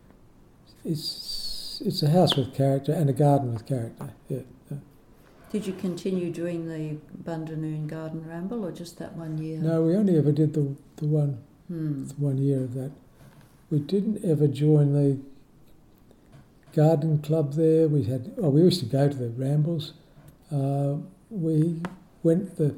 it's it's a house with character and a garden with character. Yeah. yeah. Did you continue doing the Bundanoon Garden Ramble or just that one year? No, we only ever did the the one Hmm. the one year of that. We didn't ever join the garden club there. We had oh, we used to go to the rambles. Uh, we went the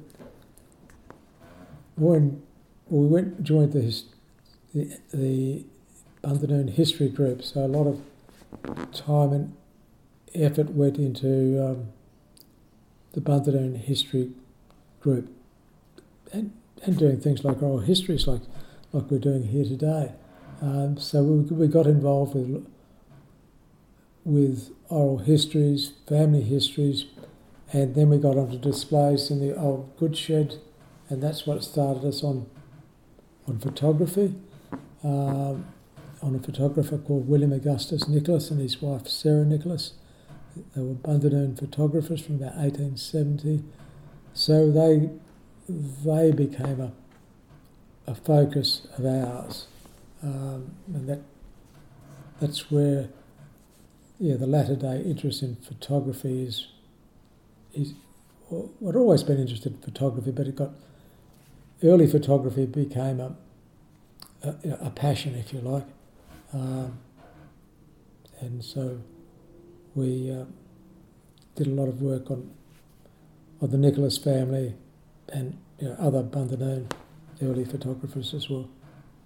when well, we went joined the his, the the Bundanoon history group. So a lot of time and effort went into um, the Bundanoon history group, and and doing things like oral histories, like like we're doing here today. Um, so we we got involved with with oral histories, family histories, and then we got onto displays in the old goods shed, and that's what started us on on photography. Um, on a photographer called William Augustus Nicholas and his wife Sarah Nicholas. They were Bundanoon photographers from about eighteen seventy. So they they became a a focus of ours, um, and that that's where yeah the latter day interest in photography is is well, I'd always been interested in photography, but it got early photography became a a, a passion, if you like, um, and so we uh, did a lot of work on on the Nicholas family and you know, other Bundanoon early photographers as well.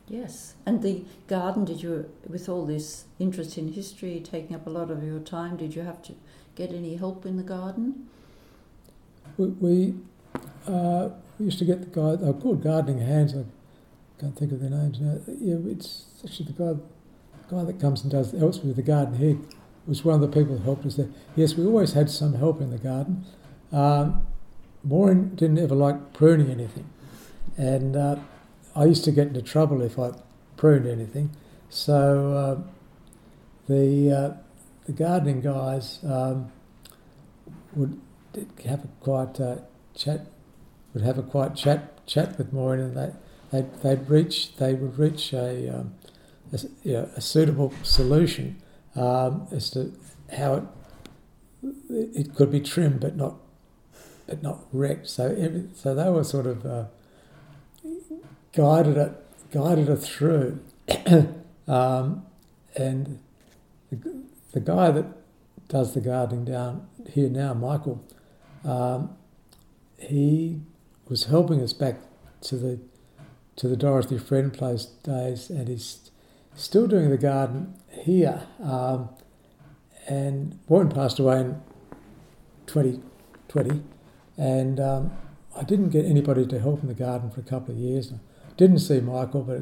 Yes. And the garden, did you, with all this interest in history taking up a lot of your time, did you have to get any help in the garden? We, we, uh, we used to get the guy, they were called gardening hands, I can't think of their names now. Yeah, it's actually the guy, the guy that comes and does helps with the garden here was one of the people who helped us there. Yes, we always had some help in the garden. Um, Maureen didn't ever like pruning anything, and uh, I used to get into trouble if I pruned anything. So uh, the uh, the gardening guys um, would have a quiet uh, chat. Would have a quiet chat chat with Maureen, and they they'd, they'd reach they would reach a um, a, you know, a suitable solution um, as to how it it could be trimmed, but not but not wrecked. So every, so they were sort of uh, guided it guided it through, um, and the, the guy that does the gardening down here now, Michael, um, he was helping us back to the to the Dorothy Friend Place days, and he's still doing the garden here. Um, and Warren passed away in twenty twenty, and um, I didn't get anybody to help in the garden for a couple of years. I didn't see Michael, but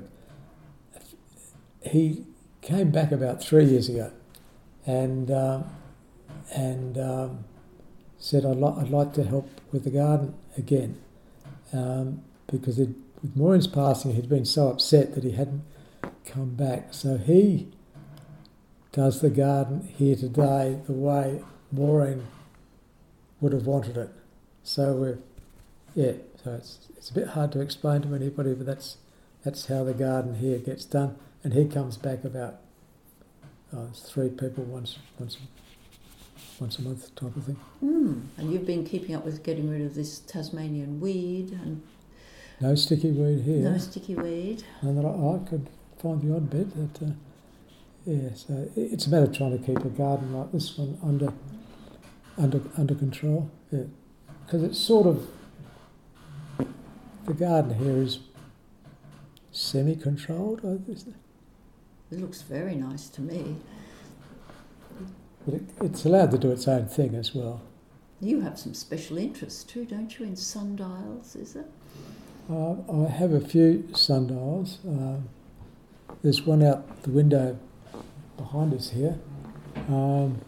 he came back about three years ago, and um, and um, said I'd, li- I'd like to help with the garden again, um, because it, with Maureen's passing, he'd been so upset that he hadn't come back. So he does the garden here today the way Maureen would have wanted it. So we're, yeah, so it's it's a bit hard to explain to anybody, but that's that's how the garden here gets done. And he comes back about oh, it's three people once once once a month type of thing. Mm. And you've been keeping up with getting rid of this Tasmanian weed and no sticky weed here. No sticky weed. And that I, I could find the odd bit that uh, yeah. So it's a matter of trying to keep a garden like this one under under under control. Yeah, because it's sort of the garden here is semi-controlled. It looks very nice to me. But it, it's allowed to do its own thing as well. You have some special interests too, don't you, in sundials, is it? Uh, I have a few sundials. Uh, there's one out the window behind us here. Um,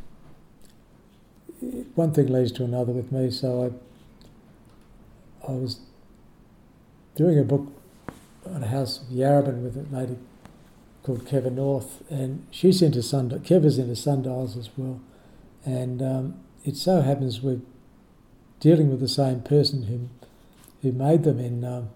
one thing leads to another with me, so I I was doing a book on a house of Yarrabin with a lady called Keva North, and she's into sundials. Keva's into sundials as well, and um, it so happens we're dealing with the same person who who made them in um,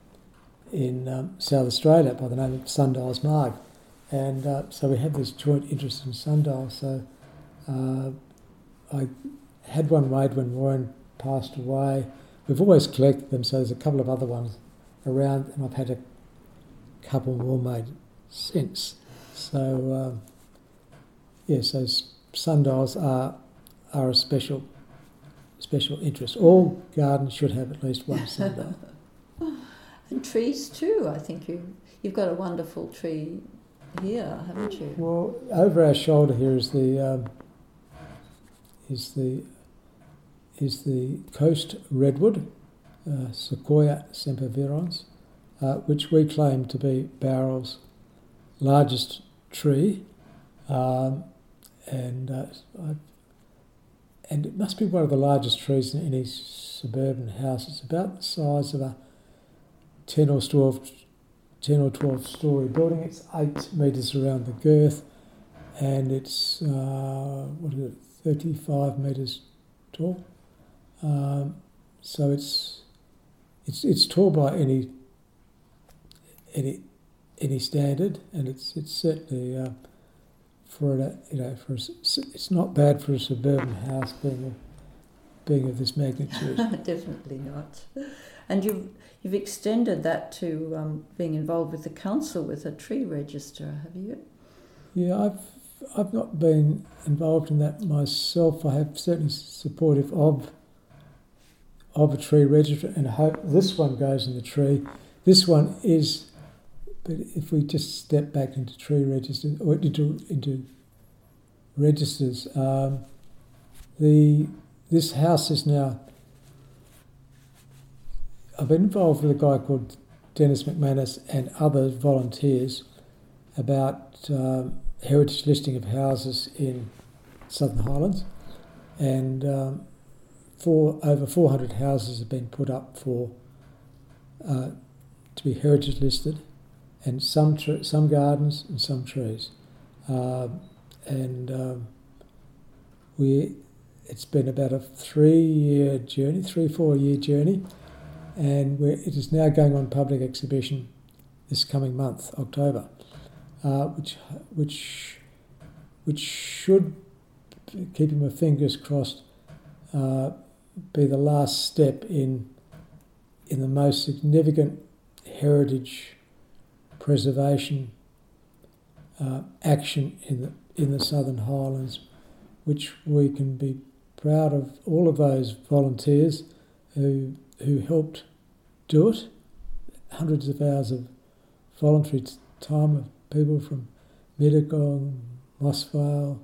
in um, South Australia by the name of Sundials Marg, and uh, so we have this joint interest in sundials. So uh, I had one made when Warren passed away. We've always collected them, so there's a couple of other ones around, and I've had a couple more made since. So um, yes, those sundials are are a special special interest. All gardens should have at least one sundial. And trees too. I think you you've got a wonderful tree here, haven't you? Well, over our shoulder here is the um, is the is the coast redwood, uh, Sequoia sempervirens, uh, which we claim to be Bowral's largest tree, um, and uh, I, and it must be one of the largest trees in any suburban house. It's about the size of a ten or twelve, ten or twelve story building. It's eight metres around the girth, and it's uh, what is it, thirty-five metres tall. Um, so it's it's it's tall by any any any standard, and it's it's certainly uh, for a, you know for a, it's not bad for a suburban house being a, being of this magnitude. Definitely not. And you've you've extended that to um, being involved with the council with a tree register, have you? Yeah, I've I've not been involved in that myself. I have certainly supportive of of a tree register, and I hope this one goes in the tree. This one is but if we just step back into tree registers, or into, into registers, um, the this house is now... I've been involved with a guy called Dennis McManus and other volunteers about um, heritage listing of houses in Southern Highlands, and um, four, over four hundred houses have been put up for uh, to be heritage listed, and some tre- some gardens and some trees, uh, and um, we it's been about a three-year journey, three four-year journey, and we're, it is now going on public exhibition this coming month, October, uh, which which which should, keeping my fingers crossed, uh, be the last step in in the most significant heritage preservation uh, action in the in the Southern Highlands, which we can be proud of all of those volunteers who who helped do it. Hundreds of hours of voluntary time of people from Mittagong, Mossvale,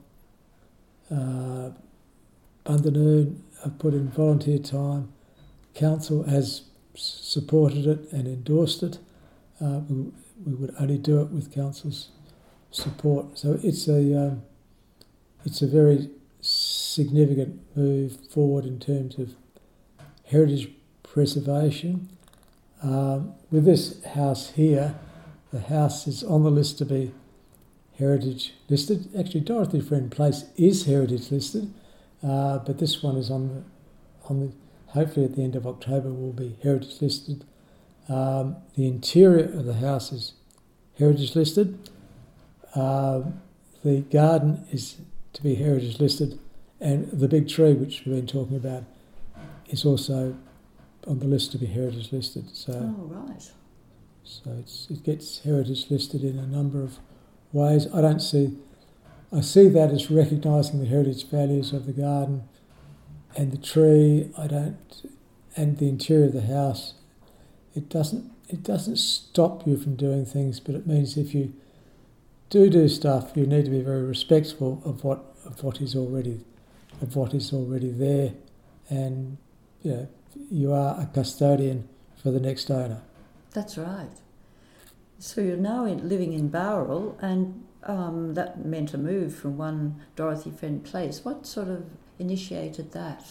uh, Bundanoon have put in volunteer time. Council has supported it and endorsed it. Uh, we, we would only do it with council's support. So it's a um, it's a very significant move forward in terms of heritage preservation. Um, with this house here, the house is on the list to be heritage listed. Actually, Dorothy Friend Place is heritage listed, uh, but this one is on the on the. Hopefully, at the end of October, will be heritage listed. Um, the interior of the house is heritage listed. Uh, the garden is to be heritage listed, and the big tree, which we've been talking about, is also on the list to be heritage listed. So, oh, right. So it's, it gets heritage listed in a number of ways. I don't see, I see that as recognising the heritage values of the garden and the tree. I don't, and the interior of the house. It doesn't, it doesn't stop you from doing things, but it means if you do do stuff, you need to be very respectful of what of what is already of what is already there, and you know, you are a custodian for the next owner. That's right. So you're now in, living in Bowral, and um, that meant a move from one Dorothy Friend Place. What sort of initiated that?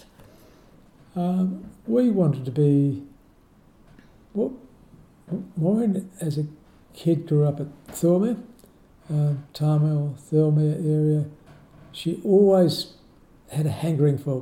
Um, we wanted to be. Well, Maureen, as a kid, grew up at Thirlmere, uh, Tarmel, Thirlmere area. She always had a hankering for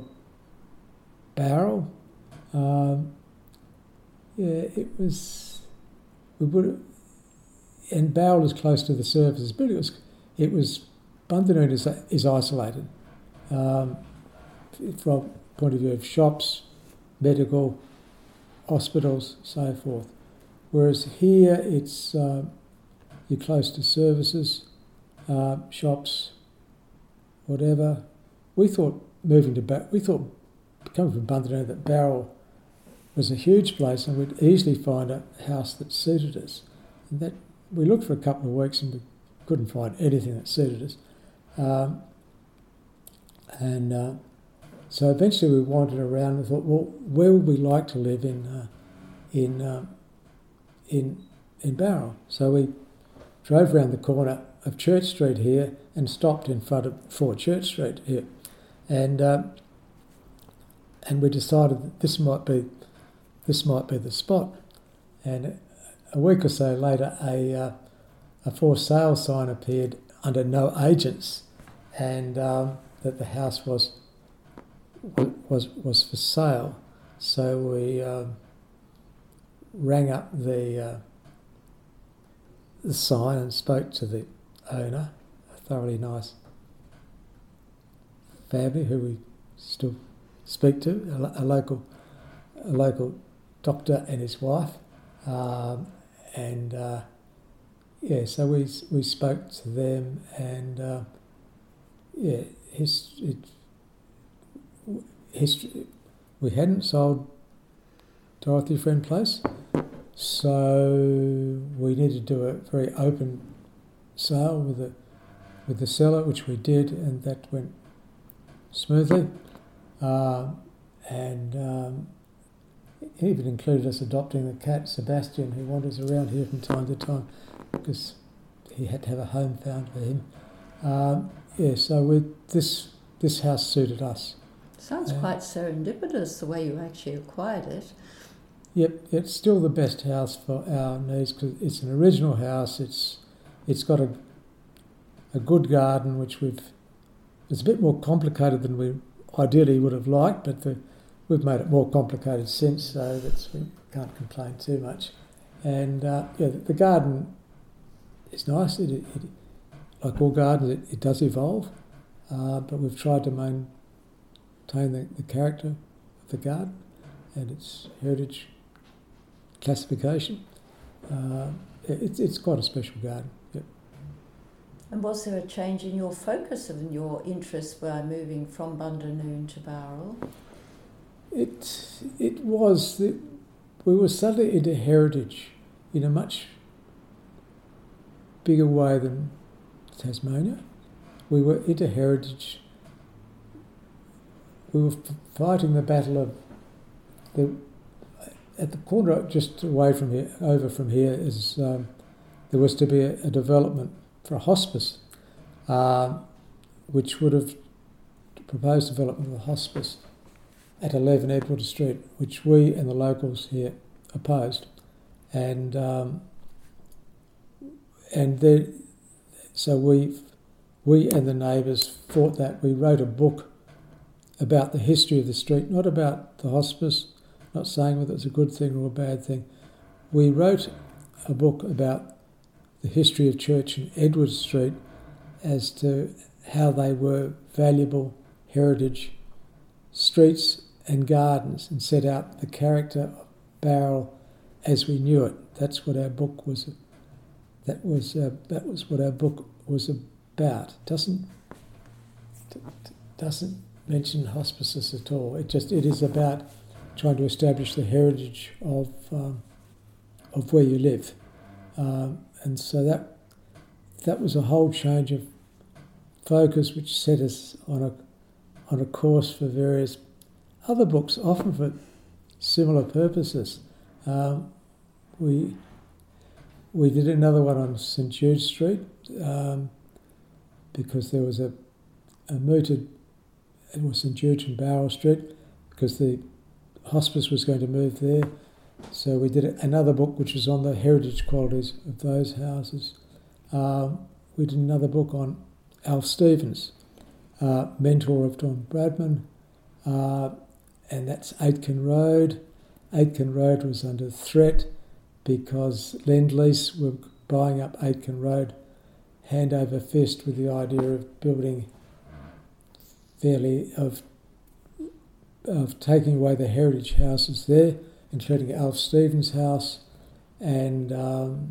Bowral. Um, yeah, it was. We would, and Bowral is close to the surfaces, but it was. It was. Bundanoon is is isolated, um, from point of view of shops, medical, hospitals, so forth. Whereas here, it's uh, you're close to services, uh, shops, whatever. We thought moving to ba- we thought coming from Bundanoon that Bowral was a huge place and we'd easily find a house that suited us. And that we looked for a couple of weeks and we couldn't find anything that suited us. Um, and uh, so eventually we wandered around and thought, well, where would we like to live in uh, in um, in in Bowral? So we drove around the corner of Church Street here and stopped in front of Fort Church Street here, and um, and we decided that this might be this might be the spot. And a week or so later, a uh, a for sale sign appeared under no agents, and um, that the house was was was for sale. So we um, rang up the uh, the sign and spoke to the owner, a thoroughly nice family who we still speak to, a, lo- a local a local doctor and his wife, um, and uh, yeah, so we we spoke to them, and uh, yeah, his it, history. We hadn't sold Dorothy Friend Place, So we needed to do a very open sale with the with the seller, which we did, and that went smoothly. Uh, and um, it even included us adopting the cat Sebastian, who wanders around here from time to time because he had to have a home found for him. Um, yeah, so we, this this house suited us. Sounds uh, quite serendipitous the way you actually acquired it. Yep, it's still the best house for our needs because it's an original house. It's it's got a a good garden, which we've. It's a bit more complicated than we ideally would have liked, but the, we've made it more complicated since, so that's we can't complain too much. And uh, yeah, the, the garden is nice. It, it, like all gardens, it, it does evolve, uh, but we've tried to maintain the, the character of the garden and its heritage classification. Uh, it, it's quite a special garden. Yep. And was there a change in your focus and your interest by moving from Bundanoon to Bowral? It it was that we were suddenly into heritage in a much bigger way than Tasmania. We were into heritage. We were fighting the battle of the at the corner just away from here, over from here, is um, there was to be a, a development for a hospice, uh, which would have proposed development of a hospice at eleven Edward Street, which we and the locals here opposed, and um, and there, so we we and the neighbours fought that. We wrote a book about the history of the street, not about the hospice, not saying whether it's a good thing or a bad thing. We wrote a book about the history of church in Edward Street as to how they were valuable heritage streets and gardens, and set out the character of Bowral as we knew it. That's what our book was. That was uh, that was what our book was about. Doesn't doesn't mention hospices at all. It just it is about trying to establish the heritage of um, of where you live, um, and so that that was a whole change of focus, which set us on a on a course for various other books, often for similar purposes. Um, we we did another one on St Jude Street um, because there was a, a mooted, it was St Jude and Bowral Street, because the hospice was going to move there. So we did another book which was on the heritage qualities of those houses. Um, we did another book on Alf Stevens, uh, mentor of Don Bradman, uh, and that's Aitken Road. Aitken Road was under threat because Lend-Lease were buying up Aitken Road hand over fist with the idea of building fairly, of of taking away the heritage houses there, including Alf Stevens' house, and um,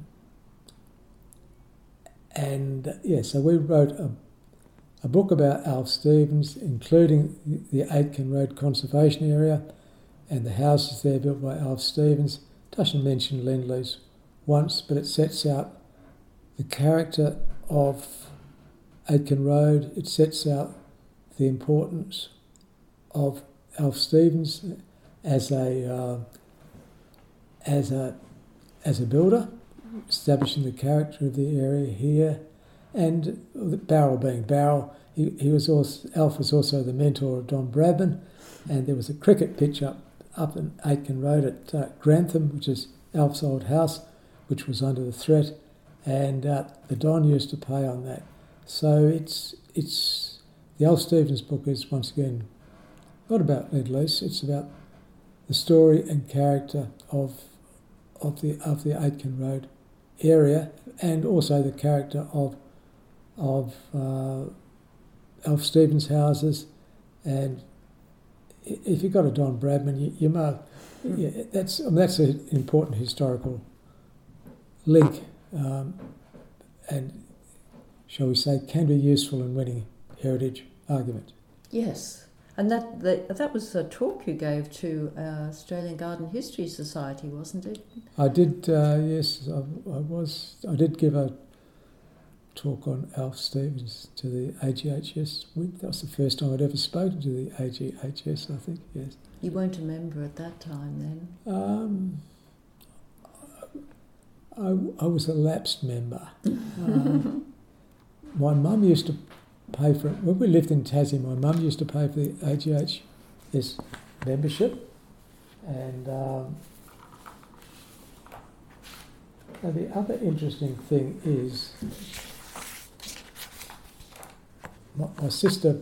and yeah, so we wrote a a book about Alf Stevens, including the Aitken Road Conservation Area and the houses there built by Alf Stevens. Doesn't mention Lend-Lease once, but it sets out the character of Aitken Road. It sets out the importance of Alf Stevens as a uh, as a as a builder, establishing the character of the area here, and Bowral being Bowral. He, he was also Alf was also the mentor of Don Bradman, and there was a cricket pitch up up in Aitken Road at uh, Grantham, which is Alf's old house, which was under the threat, and uh, the Don used to play on that. So it's it's the Alf Stevens book is once again not about Lend-Lease. It's about the story and character of of the of the Aitken Road area, and also the character of of uh, Alf Stevens' houses. And if you've got a Don Bradman, you, you might, yeah, that's I mean, that's an important historical link, um, and shall we say, can be useful in winning heritage argument. Yes. And that the, that was a talk you gave to uh, Australian Garden History Society, wasn't it? I did, uh, yes, I, I was. I did give a talk on Alf Stevens to the A G H S. That was the first time I'd ever spoken to the A G H S, I think, yes. You weren't a member at that time then? Um, I, I was a lapsed member. um, my mum used to pay for it. When we lived in Tassie, my mum used to pay for the A G H S membership. And um, now the other interesting thing is my, my sister,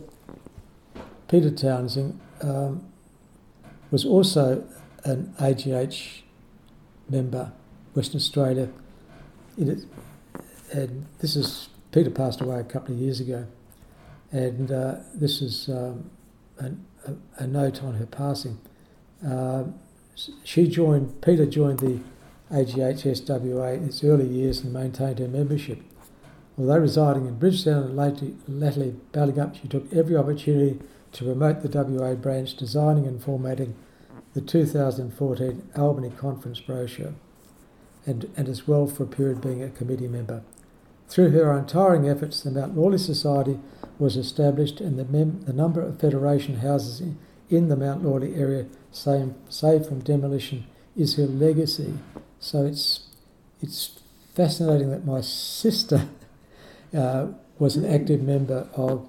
Peter Townsend, um, was also an A G H member, Western Australia. It is, and this is, Peter passed away a couple of years ago, and uh, this is um, an, a, a note on her passing. Uh, she joined, Peter joined the A G H S W A in its early years and maintained her membership. Although residing in Bridgetown and lately, latterly Ballingup, she took every opportunity to promote the W A branch, designing and formatting the two thousand fourteen Albany Conference brochure, and, and as well for a period being a committee member. Through her untiring efforts, the Mount Lawley Society was established, and the, mem- the number of Federation houses in, in the Mount Lawley area saved, saved from demolition is her legacy. So it's it's fascinating that my sister uh, was an active member of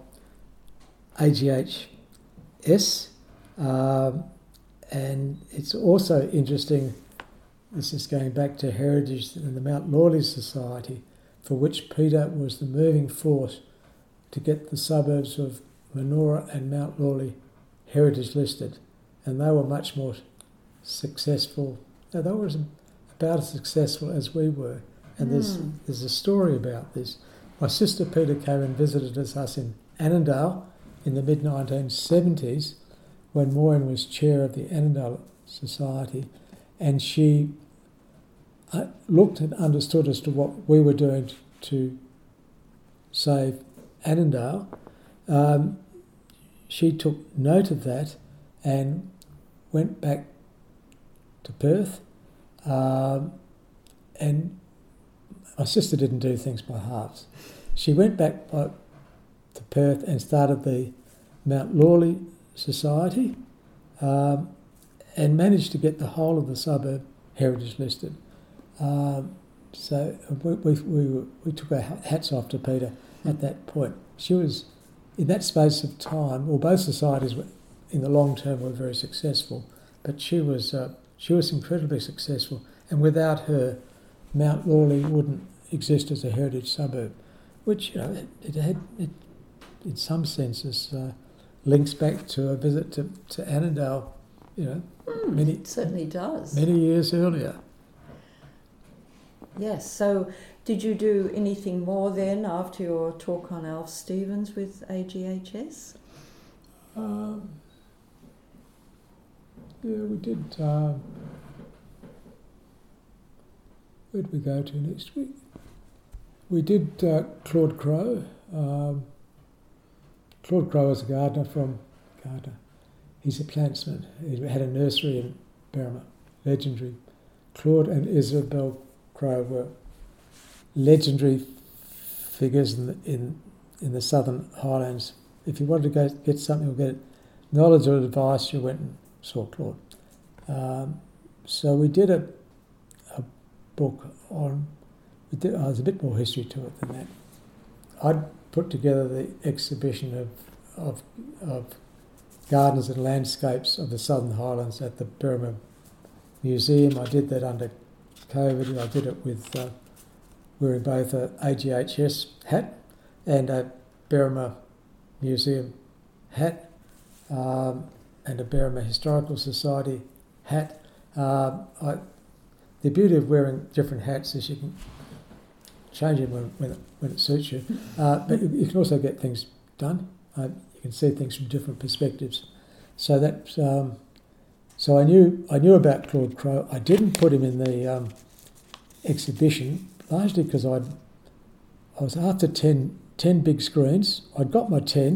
A G H S, um, and it's also interesting, this is going back to heritage in the Mount Lawley Society, for which Peter was the moving force to get the suburbs of Menora and Mount Lawley heritage listed, and they were much more successful. Now, they were about as successful as we were, and mm. there's there's a story about this. My sister Peter came and visited us in Annandale in the mid nineteen seventies when Maureen was chair of the Annandale Society, and she uh, looked and understood as to what we were doing to save Annandale. Um, she took note of that and went back to Perth, um, and my sister didn't do things by halves. She went back by, to Perth and started the Mount Lawley Society, um, and managed to get the whole of the suburb heritage listed. Um, so we, we, we, were, we took our hats off to Peter at that point. She was, in that space of time, well, both societies were, in the long term were very successful, but she was uh, she was incredibly successful, and without her, Mount Lawley wouldn't exist as a heritage suburb, which, you know, it, it had, it, in some senses, uh, links back to a visit to, to Annandale, you know, mm, many it certainly does. Many years earlier. Yes. So, did you do anything more then after your talk on Alf Stevens with A G H S? Um, yeah, we did. Uh, where did we go to next week? We did uh, Claude Crowe. Um, Claude Crowe was a gardener from Gardener. He's a plantsman. He had a nursery in Berrima, legendary. Claude and Isabel Crowe were legendary figures in the, in, in the Southern Highlands. If you wanted to go get something or get knowledge or advice, you went and saw Claude. Um, so we did a, a book on, we did, oh, there's a bit more history to it than that. I'd put together the exhibition of, of, of gardens and landscapes of the Southern Highlands at the Berrima Museum. I did that under COVID. I did it with uh, wearing both a A G H S hat and a Berrima Museum hat, um, and a Berrima Historical Society hat. Uh, I, the beauty of wearing different hats is you can change it when, when, it, when it suits you, uh, but you, you can also get things done. Uh, you can see things from different perspectives. So that um, so I knew I knew about Claude Crowe. I didn't put him in the um, exhibition largely because I I was after ten, ten big screens. I'd got my ten,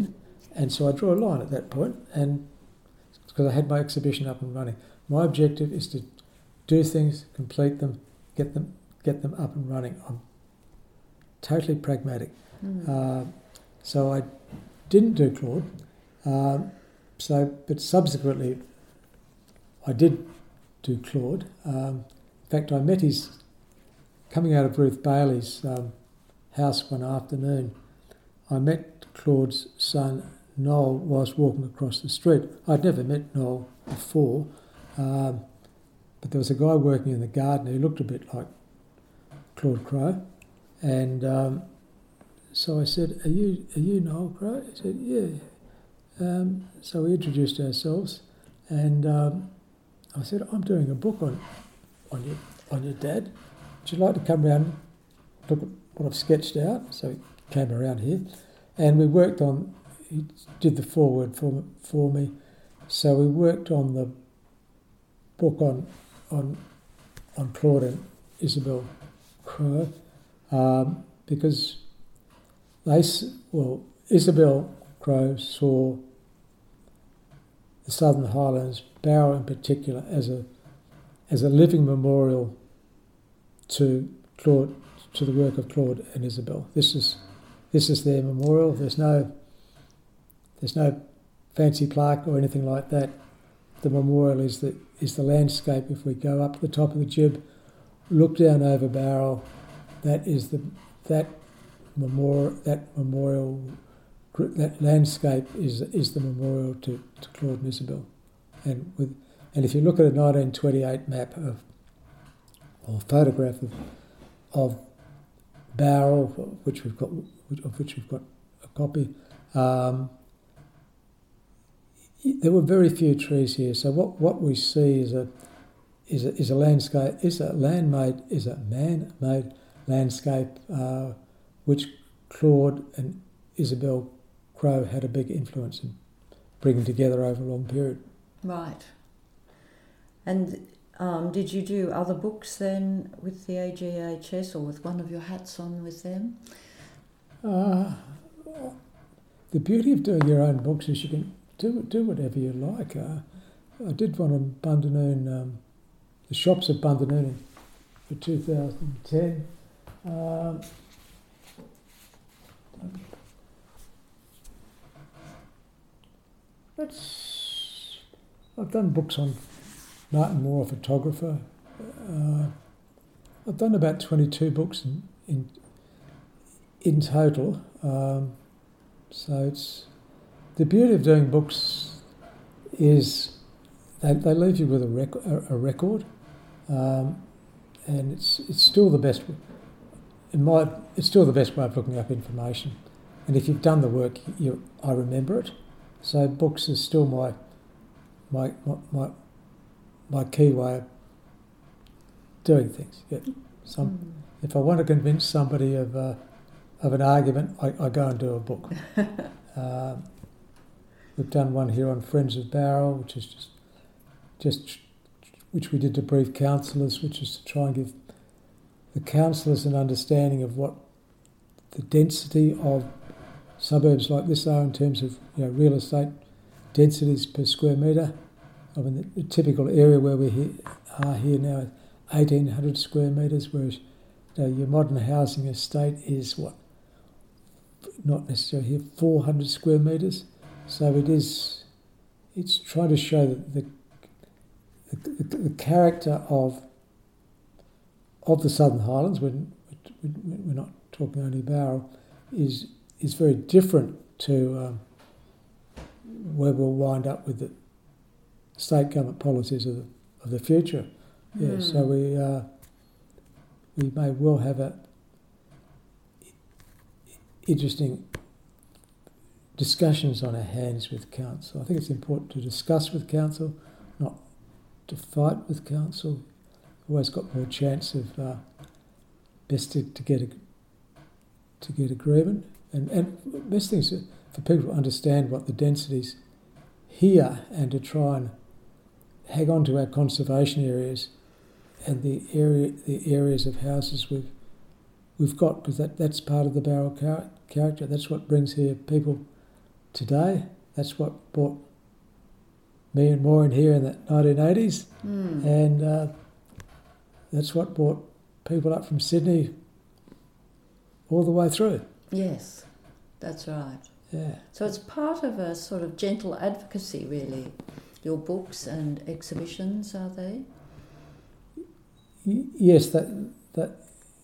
And so I draw a line at that point, and because I had my exhibition up and running. My objective is to do things, complete them, get them get them up and running. I'm totally pragmatic. Mm. Uh, so I didn't do Claude. Um, so, but subsequently, I did do Claude. Um, in fact, I met his coming out of Ruth Bailey's um, house one afternoon. I met Claude's son Noel whilst walking across the street. I'd never met Noel before, um, but there was a guy working in the garden who looked a bit like Claude Crowe, and um, so I said, "Are you are you Noel Crowe?" He said, "Yeah." Um, so we introduced ourselves, and um, I said, "I'm doing a book on on your on your dad. Would you like to come round and look at what I've sketched out?" So he came around here, and we worked on. He did the foreword for for me, so we worked on the book on on on Claude and Isabel Crowe, um, because they well Isabel Crowe saw the Southern Highlands, Bowral in particular, as a as a living memorial to Claude, to the work of Claude and Isabel. This is this is their memorial. There's no there's no fancy plaque or anything like that. The memorial is the is the landscape. If we go up to the top of the jib, look down over Bowral, that is the that memorial that memorial that landscape is is the memorial to, to Claude and Isabel. And with and if you look at a nineteen twenty-eight map of or photograph of of Bowral, which we've got of which we've got a copy, um, there were very few trees here. So what, what we see is a is a, is a landscape is a land made is a man made landscape uh, which Claude and Isabel Crowe had a big influence in bringing together over a long period. Right. And um, did you do other books then with the A G H S or with one of your hats on with them? Uh, the beauty of doing your own books is you can do do whatever you like. Uh, I did one on Bundanoon, um, the shops of Bundanoon for two thousand ten. Um, that's I've done books on Martin Moore, a photographer. Uh, I've done about twenty-two books in in, in total. Um, so it's the beauty of doing books is they, they leave you with a, rec- a, a record, um, and it's it's still the best. In my, it's still the best way of looking up information. And if you've done the work, you, I remember it. So books is still my my my my, my key way of doing things. Yeah. Some, mm. If I want to convince somebody of uh, of an argument, I, I go and do a book. um, we've done one here on Friends of Bowral, which is just just which we did to brief councillors, which is to try and give the councillors an understanding of what the density of suburbs like this are in terms of, you know, real estate densities per square metre. I mean, the, the typical area where we he, are here now is eighteen hundred square metres, whereas, you know, your modern housing estate is what, not necessarily here, four hundred square metres. So it is, it's trying to show that the the, the, the character of of the Southern Highlands, when we're not talking only Bowral, is is very different to um, where we'll wind up with the state government policies of the, of the future. Yeah, mm. So we uh, we may well have a interesting discussions on our hands with council. I think it's important to discuss with council, not to fight with council. Always got more chance of uh, best to, to get a to get agreement, and and best thing is for people to understand what the densities here, and to try and hang on to our conservation areas and the area the areas of houses we've we've got, because that, that's part of the Bowral char- character. That's what brings here people today. That's what brought me and Maureen here in the nineteen eighties, Mm. and uh, that's what brought people up from Sydney all the way through. Yes, that's right. Yeah. So it's part of a sort of gentle advocacy, really. Your books and exhibitions, are they? Y- yes, that that.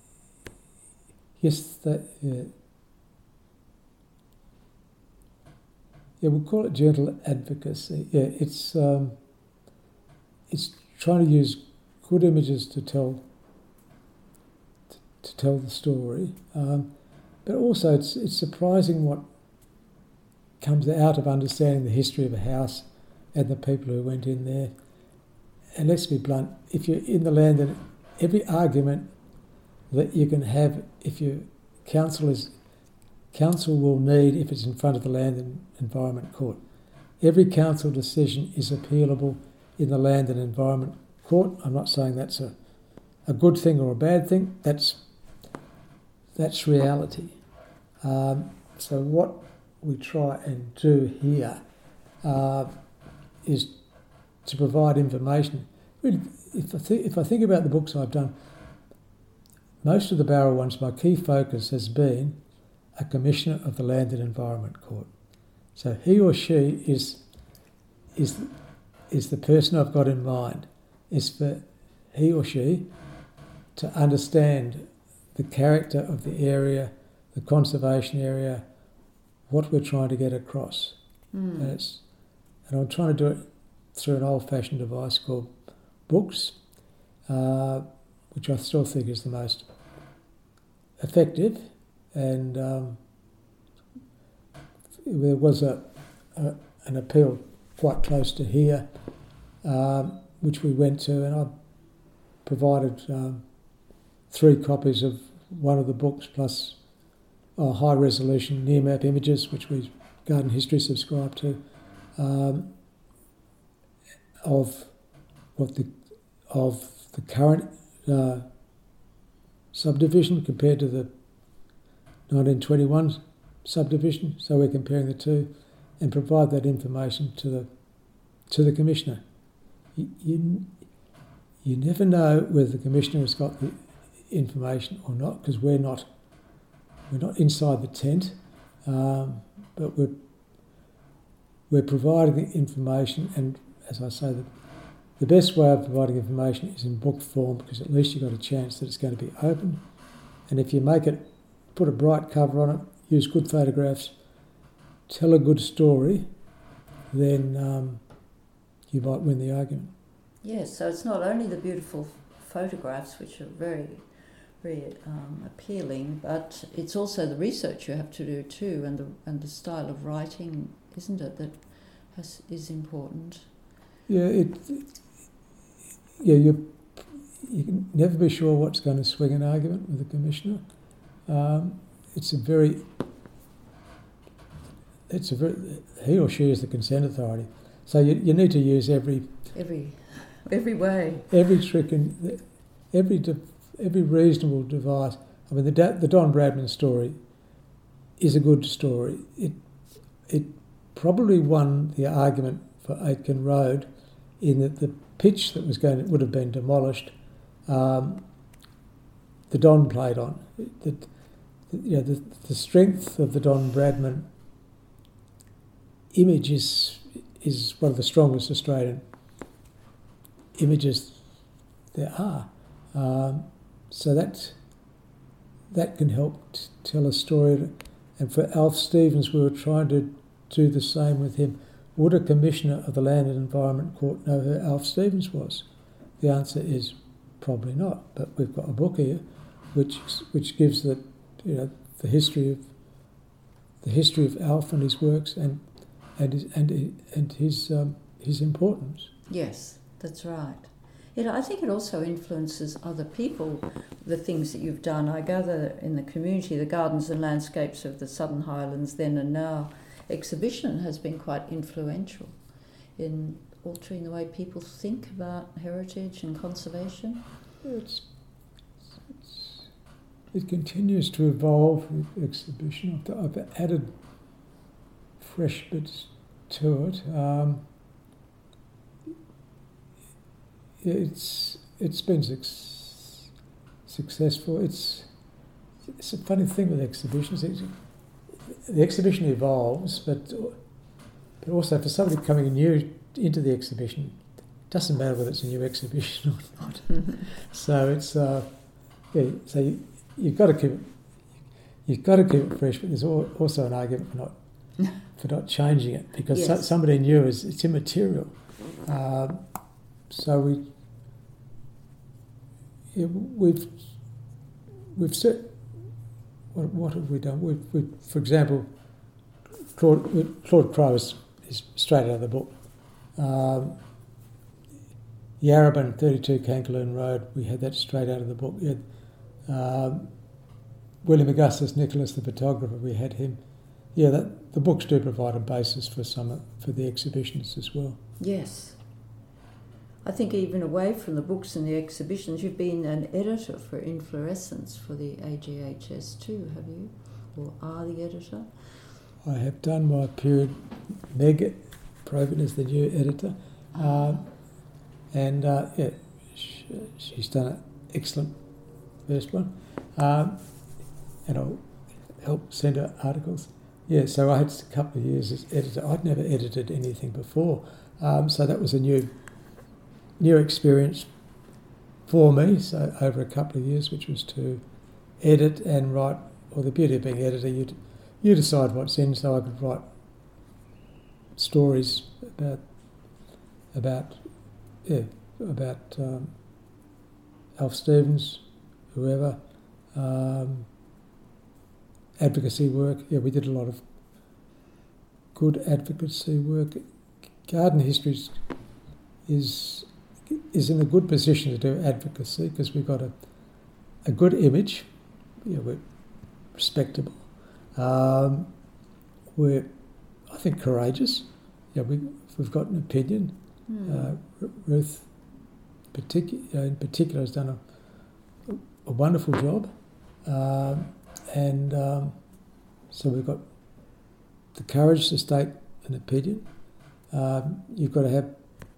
Yes, that. Yeah. Yeah, we call it gentle advocacy. Yeah, it's um, it's trying to use good images to tell to, to tell the story, um, but also it's it's surprising what comes out of understanding the history of a house and the people who went in there. And let's be blunt: if you're in the land, and every argument that you can have, if your council is council will need, if it's in front of the Land and Environment Court. Every council decision is appealable in the Land and Environment Court. I'm not saying that's a, a good thing or a bad thing. That's that's reality. Um, so what we try and do here uh, is to provide information. Really, if I, th- if I think about the books I've done, most of the Barrow ones, my key focus has been a Commissioner of the Land and Environment Court. So he or she is is is the person I've got in mind. Is for he or she to understand the character of the area, the conservation area, what we're trying to get across. Mm. And, it's, and I'm trying to do it through an old-fashioned device called books, uh, which I still think is the most effective. And um, there was a, a an appeal quite close to here, um, which we went to, and I provided um, three copies of one of the books plus uh, high-resolution near-map images, which we Garden History subscribe to, um, of what the of the current uh, subdivision compared to the nineteen twenty-one subdivision, so we're comparing the two, and provide that information to the to the Commissioner. You, you, you never know whether the Commissioner has got the information or not, because we're not we're not inside the tent, um, but we're we're providing the information, and as I say, the, the best way of providing information is in book form, because at least you've got a chance that it's going to be open, and if you make it, put a bright cover on it, use good photographs, tell a good story, then um, you might win the argument. Yes, so it's not only the beautiful photographs, which are very, very um, appealing, but it's also the research you have to do too, and the and the style of writing, isn't it, that has, is important. Yeah, it. Yeah, you you can never be sure what's going to swing an argument with the Commissioner. Um, it's a very, it's a very, he or she is the consent authority. So you, you need to use every, Every, every way. every trick and every de, every reasonable device. I mean, the the Don Bradman story is a good story. It it probably won the argument for Aitken Road, in that the pitch that was going to, would have been demolished, um, the Don played on. The, you know, the, the strength of the Don Bradman image is is one of the strongest Australian images there are. Um, so that that can help t- tell a story. And for Alf Stevens, we were trying to do the same with him. Would a Commissioner of the Land and Environment Court know who Alf Stevens was? The answer is probably not. But we've got a book here which which gives the you know the history of the history of Alf and his works and and his and and his um, his importance. Yes, that's right. It, I think it also influences other people, the things that you've done. I gather in the community, the Gardens and Landscapes of the Southern Highlands then and now exhibition has been quite influential in altering the way people think about heritage and conservation. It's, it's, it continues to evolve with exhibition. I've, I've added fresh bits to it. Um, it's it's been suc- successful. It's it's a funny thing with exhibitions. It's, the exhibition evolves, but but also for somebody coming new into the exhibition, it doesn't matter whether it's a new exhibition or not. So it's uh, yeah. So you, you've got to keep it. You've got to keep it fresh, but there's also an argument for not for not changing it, because Yes. so, somebody new is it's immaterial. Um, so we yeah, we've we've set what, what have we done? We've, we've for example, Claude, Claude Crowe is, is straight out of the book. Um, Yarrabin, thirty-two Kankaloon Road, we had that straight out of the book. We had, um, William Augustus Nicholas, the photographer, we had him. Yeah, that, the books do provide a basis for some for the exhibitions as well. Yes. I think even away from the books and the exhibitions, you've been an editor for Inflorescence for the A G H S too, have you? Or are the editor? I have done my period. Meg Probin is the new editor. Um, and uh, yeah, she, she's done an excellent first one. Um, and I'll help send her articles. Yeah, so I had a couple of years as editor. I'd never edited anything before. Um, so that was a new new experience for me, so over a couple of years, which was to edit and write. Well, the beauty of being editor, you you decide what's in, so I could write stories about about yeah about um, Alf Stevens, whoever, um, advocacy work. Yeah, we did a lot of good advocacy work. Garden History is is in a good position to do advocacy because we've got a a good image. Yeah, we're respectable. Um, we're, I think, courageous. Yeah, we we've got an opinion. Mm. Uh, Ruth, particu- in particular, has done a, a wonderful job, um, and um, so we've got the courage to state an opinion. Um, you've got to have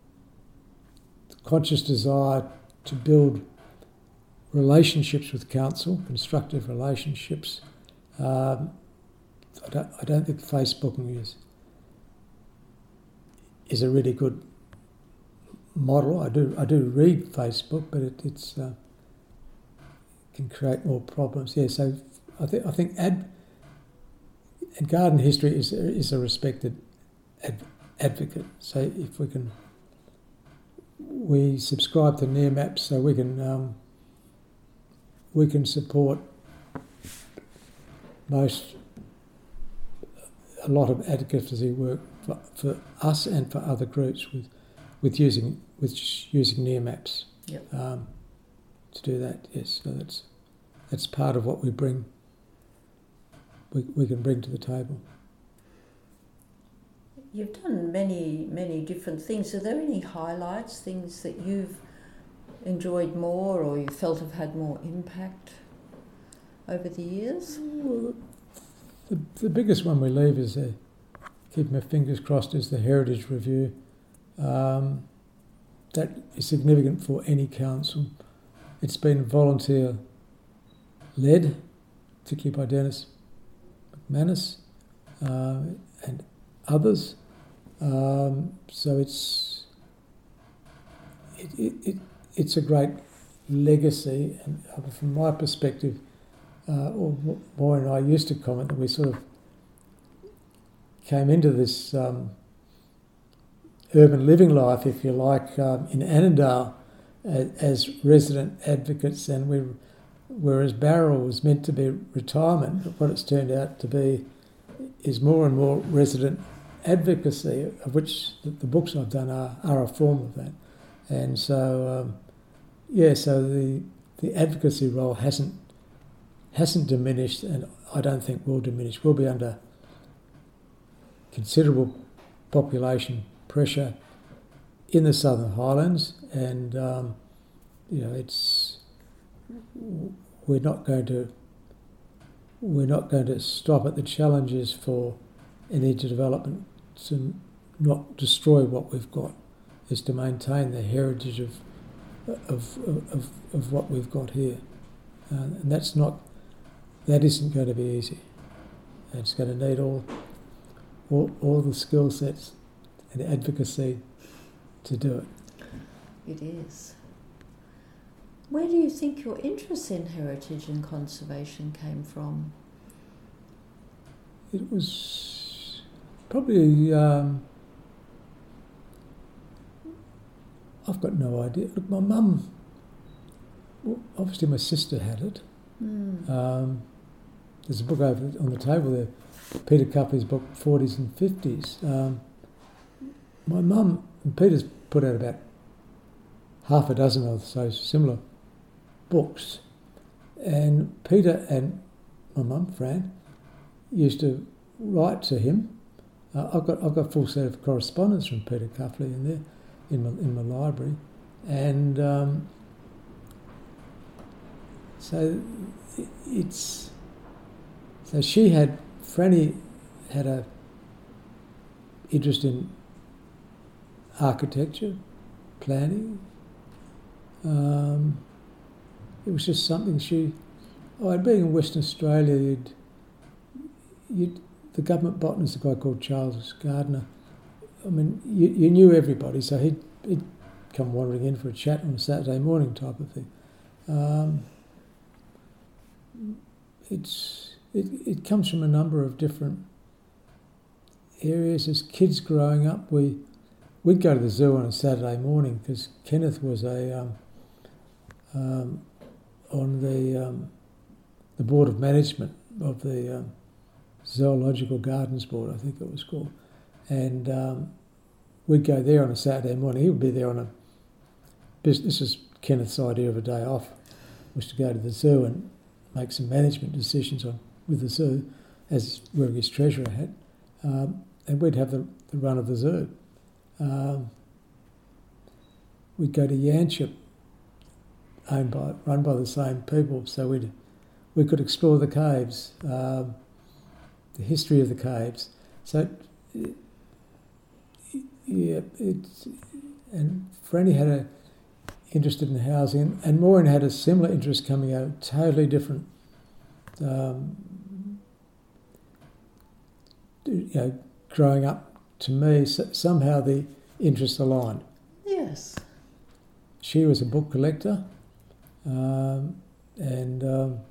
the conscious desire to build relationships with council, constructive relationships. Um, I don't, I don't think Facebooking is is a really good model. I do I do read Facebook, but it it's uh, can create more problems. Yeah, so I think I think ad and Garden History is is a respected ad, advocate. So if we can, we subscribe to Nearmaps, so we can um, we can support most a lot of advocacy work for, for us and for other groups with with using with using Nearmaps. Yep. Um, to do that, yes. So that's that's part of what we bring. We we can bring to the table. You've done many, many different things. Are there any highlights, things that you've enjoyed more or you felt have had more impact over the years? Well, the, the biggest one we leave is, uh, keep my fingers crossed, is the Heritage Review. Um, that is significant for any council. It's been volunteer-led, particularly by Dennis McManus uh, and others. Um, so it's it, it, it it's a great legacy, and from my perspective, uh, or Maureen and I used to comment that we sort of came into this um, urban living life, if you like, um, in Annandale as, as resident advocates, and we, whereas Bowral was meant to be retirement, but what it's turned out to be is more and more resident advocacy, of which the, the books I've done are, are a form of that. And so, um, yeah, so the the advocacy role hasn't hasn't diminished, and I don't think will diminish. We'll be under considerable population pressure in the Southern Highlands, and um, you know, it's we're not going to we're not going to stop at the challenges for energy development to not destroy what we've got, is to maintain the heritage of of of, of what we've got here, uh, and that's not that isn't going to be easy. It's going to need all all, all the skill sets and advocacy to do it. It is. Where do you think your interest in heritage and conservation came from? It was probably, um, I've got no idea. Look, my mum, well, obviously my sister had it. Mm. Um, there's a book over on the table there, Peter Cuffley's book, forties and fifties. Um, my mum, and Peter's put out about half a dozen or so similar books, and Peter and my mum, Fran, used to write to him. Uh, I've got I've got a full set of correspondence from Peter Cuffley in there, in my in my library, and um, so it's so she had Franny had a interest in architecture, planning. Um, it was just something she. Oh, and being in Western Australia, you'd You'd, the government botanist, a guy called Charles Gardner, I mean, you, you knew everybody, so he'd, he'd come wandering in for a chat on a Saturday morning type of thing. Um, it's it, it comes from a number of different areas. As kids growing up, we, we'd go to the zoo on a Saturday morning because Kenneth was a um, um, on the um, the board of management of the um, Zoological Gardens Board, I think it was called, and um, we'd go there on a Saturday morning. He would be there on a business. This is Kenneth's idea of a day off, was to go to the zoo and make some management decisions on with the zoo, as wearing his treasurer hat, um, and we'd have the, the run of the zoo. Um, we'd go to Yanchep, owned by run by the same people, so we'd we could explore the caves. Um, the history of the caves. So, yeah, it's, and Franny had a interested in housing, and Maureen had a similar interest coming out, totally different. Um, you know, growing up, to me, so, somehow the interests aligned. Yes. She was a book collector, um, and um,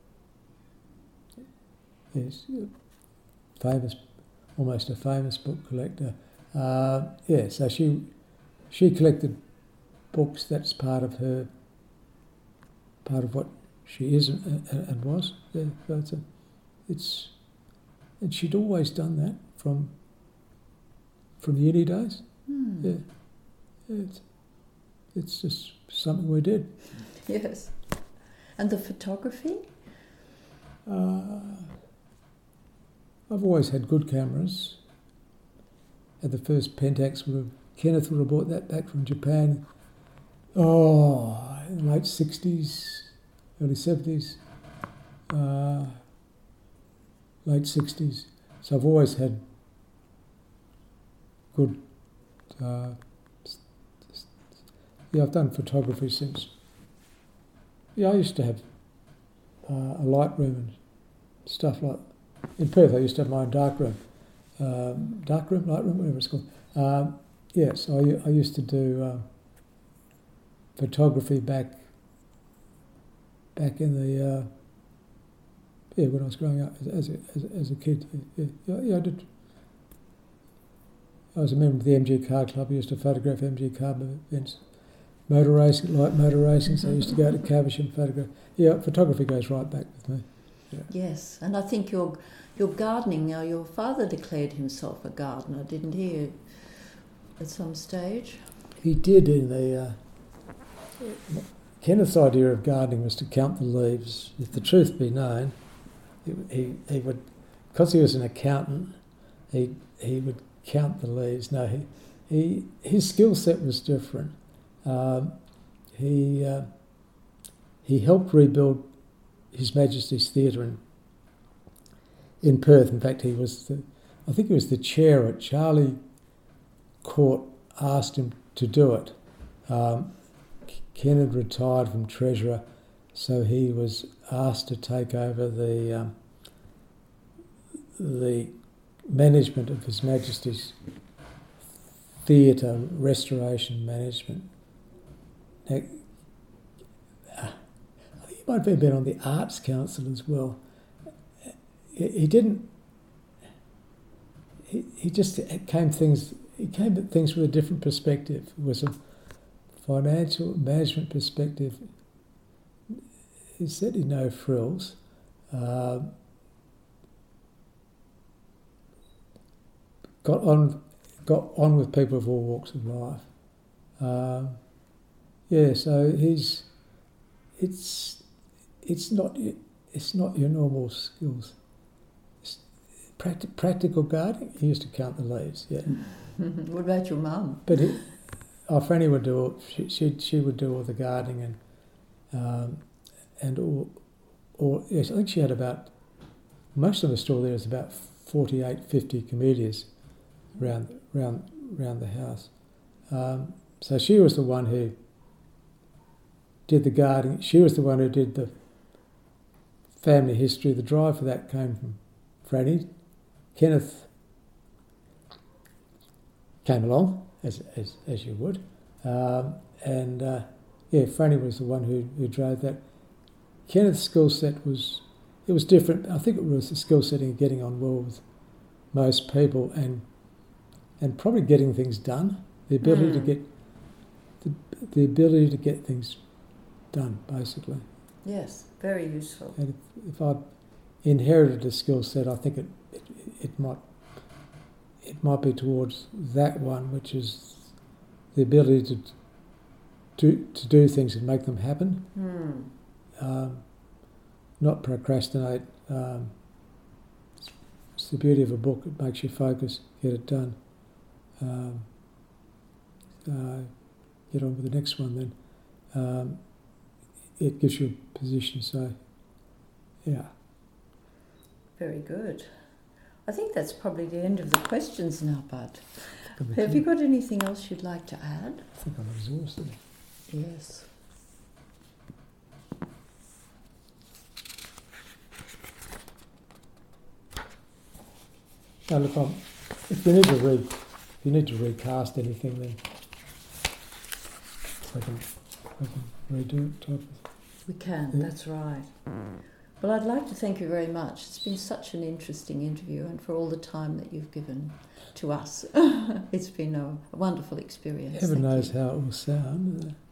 yes. famous, almost a famous book collector. Uh, yeah, so she she collected books. That's part of her, part of what she is and, and was. Yeah, so it's, a, it's and she'd always done that from from uni days. Mm. Yeah, yeah it's, it's just something we did. Yes, and the photography. Uh, I've always had good cameras. At the first Pentax, would have, Kenneth would have brought that back from Japan. Oh, in the late sixties, early seventies, uh, late sixties. So I've always had good. Uh, yeah, I've done photography since. Yeah, I used to have uh, a light room and stuff like. In Perth, I used to have my own dark room, um, dark room, light room, whatever it's called. Um, yeah, so I, I used to do uh, photography back back in the uh, yeah when I was growing up as a, as a, as a kid. Yeah, yeah, yeah, I did. I was a member of the M G Car Club. I used to photograph M G Car events, motor racing, light motor racing. So I used to go to Caversham and photograph. Yeah, photography goes right back with me. Yeah. Yes, and I think your your gardening now. Your father declared himself a gardener, didn't he? At some stage. He did in the. Uh, Kenneth's idea of gardening was to count the leaves. If the truth be known, he he, he would, because he was an accountant, he he would count the leaves. No, he he his skill set was different. Um, he uh, he helped rebuild His Majesty's Theatre in, in Perth. In fact, he was the, I think it was the chair at Charlie Court asked him to do it. Um, Ken had retired from Treasurer, so he was asked to take over the um, the management of His Majesty's Theatre, Restoration Management. Now, I think he might have been on the Arts Council as well. He, he didn't. He, he just came things. He came at things with a different perspective. It was a financial management perspective. He's certainly no frills. Uh, got on, got on with people of all walks of life. Uh, yeah, so he's. It's, it's not. It's not your normal skills. It's practi- practical gardening. He used to count the leaves. Yeah. What about your mum? But it, our Franny would do all, she, she she would do all the gardening and um, and all, all yes I think she had about, most of the store there is about forty-eight, fifty camellias around round round the house. Um, so she was the one who did the gardening. She was the one who did the family history. The drive for that came from Franny. Kenneth came along, as as, as you would. Um, and, uh, yeah, Franny was the one who, who drove that. Kenneth's skill set was, it was different. I think it was the skill setting of getting on well with most people and and probably getting things done. The ability mm. to get, the, the ability to get things done, basically. Yes, very useful. And if, if I inherited a skill set, I think it, it, it might it might be towards that one, which is the ability to do to do things and make them happen. Mm. Um, not procrastinate. Um, it's, it's the beauty of a book. It makes you focus, get it done. Um, uh, get on with the next one then. Um, it gives you a position, so yeah. Very good. I think that's probably the end of the questions now, Bud. Have you got anything else you'd like to add? I think I'm exhausted. Yes. No, look, I'm, if you need to re, if you need to recast anything, then I can, I can redo it. Type of, we can. Yeah. That's right. Well, I'd like to thank you very much. It's been such an interesting interview, and for all the time that you've given to us. It's been a, a wonderful experience. Heaven Thank knows you. how it will sound.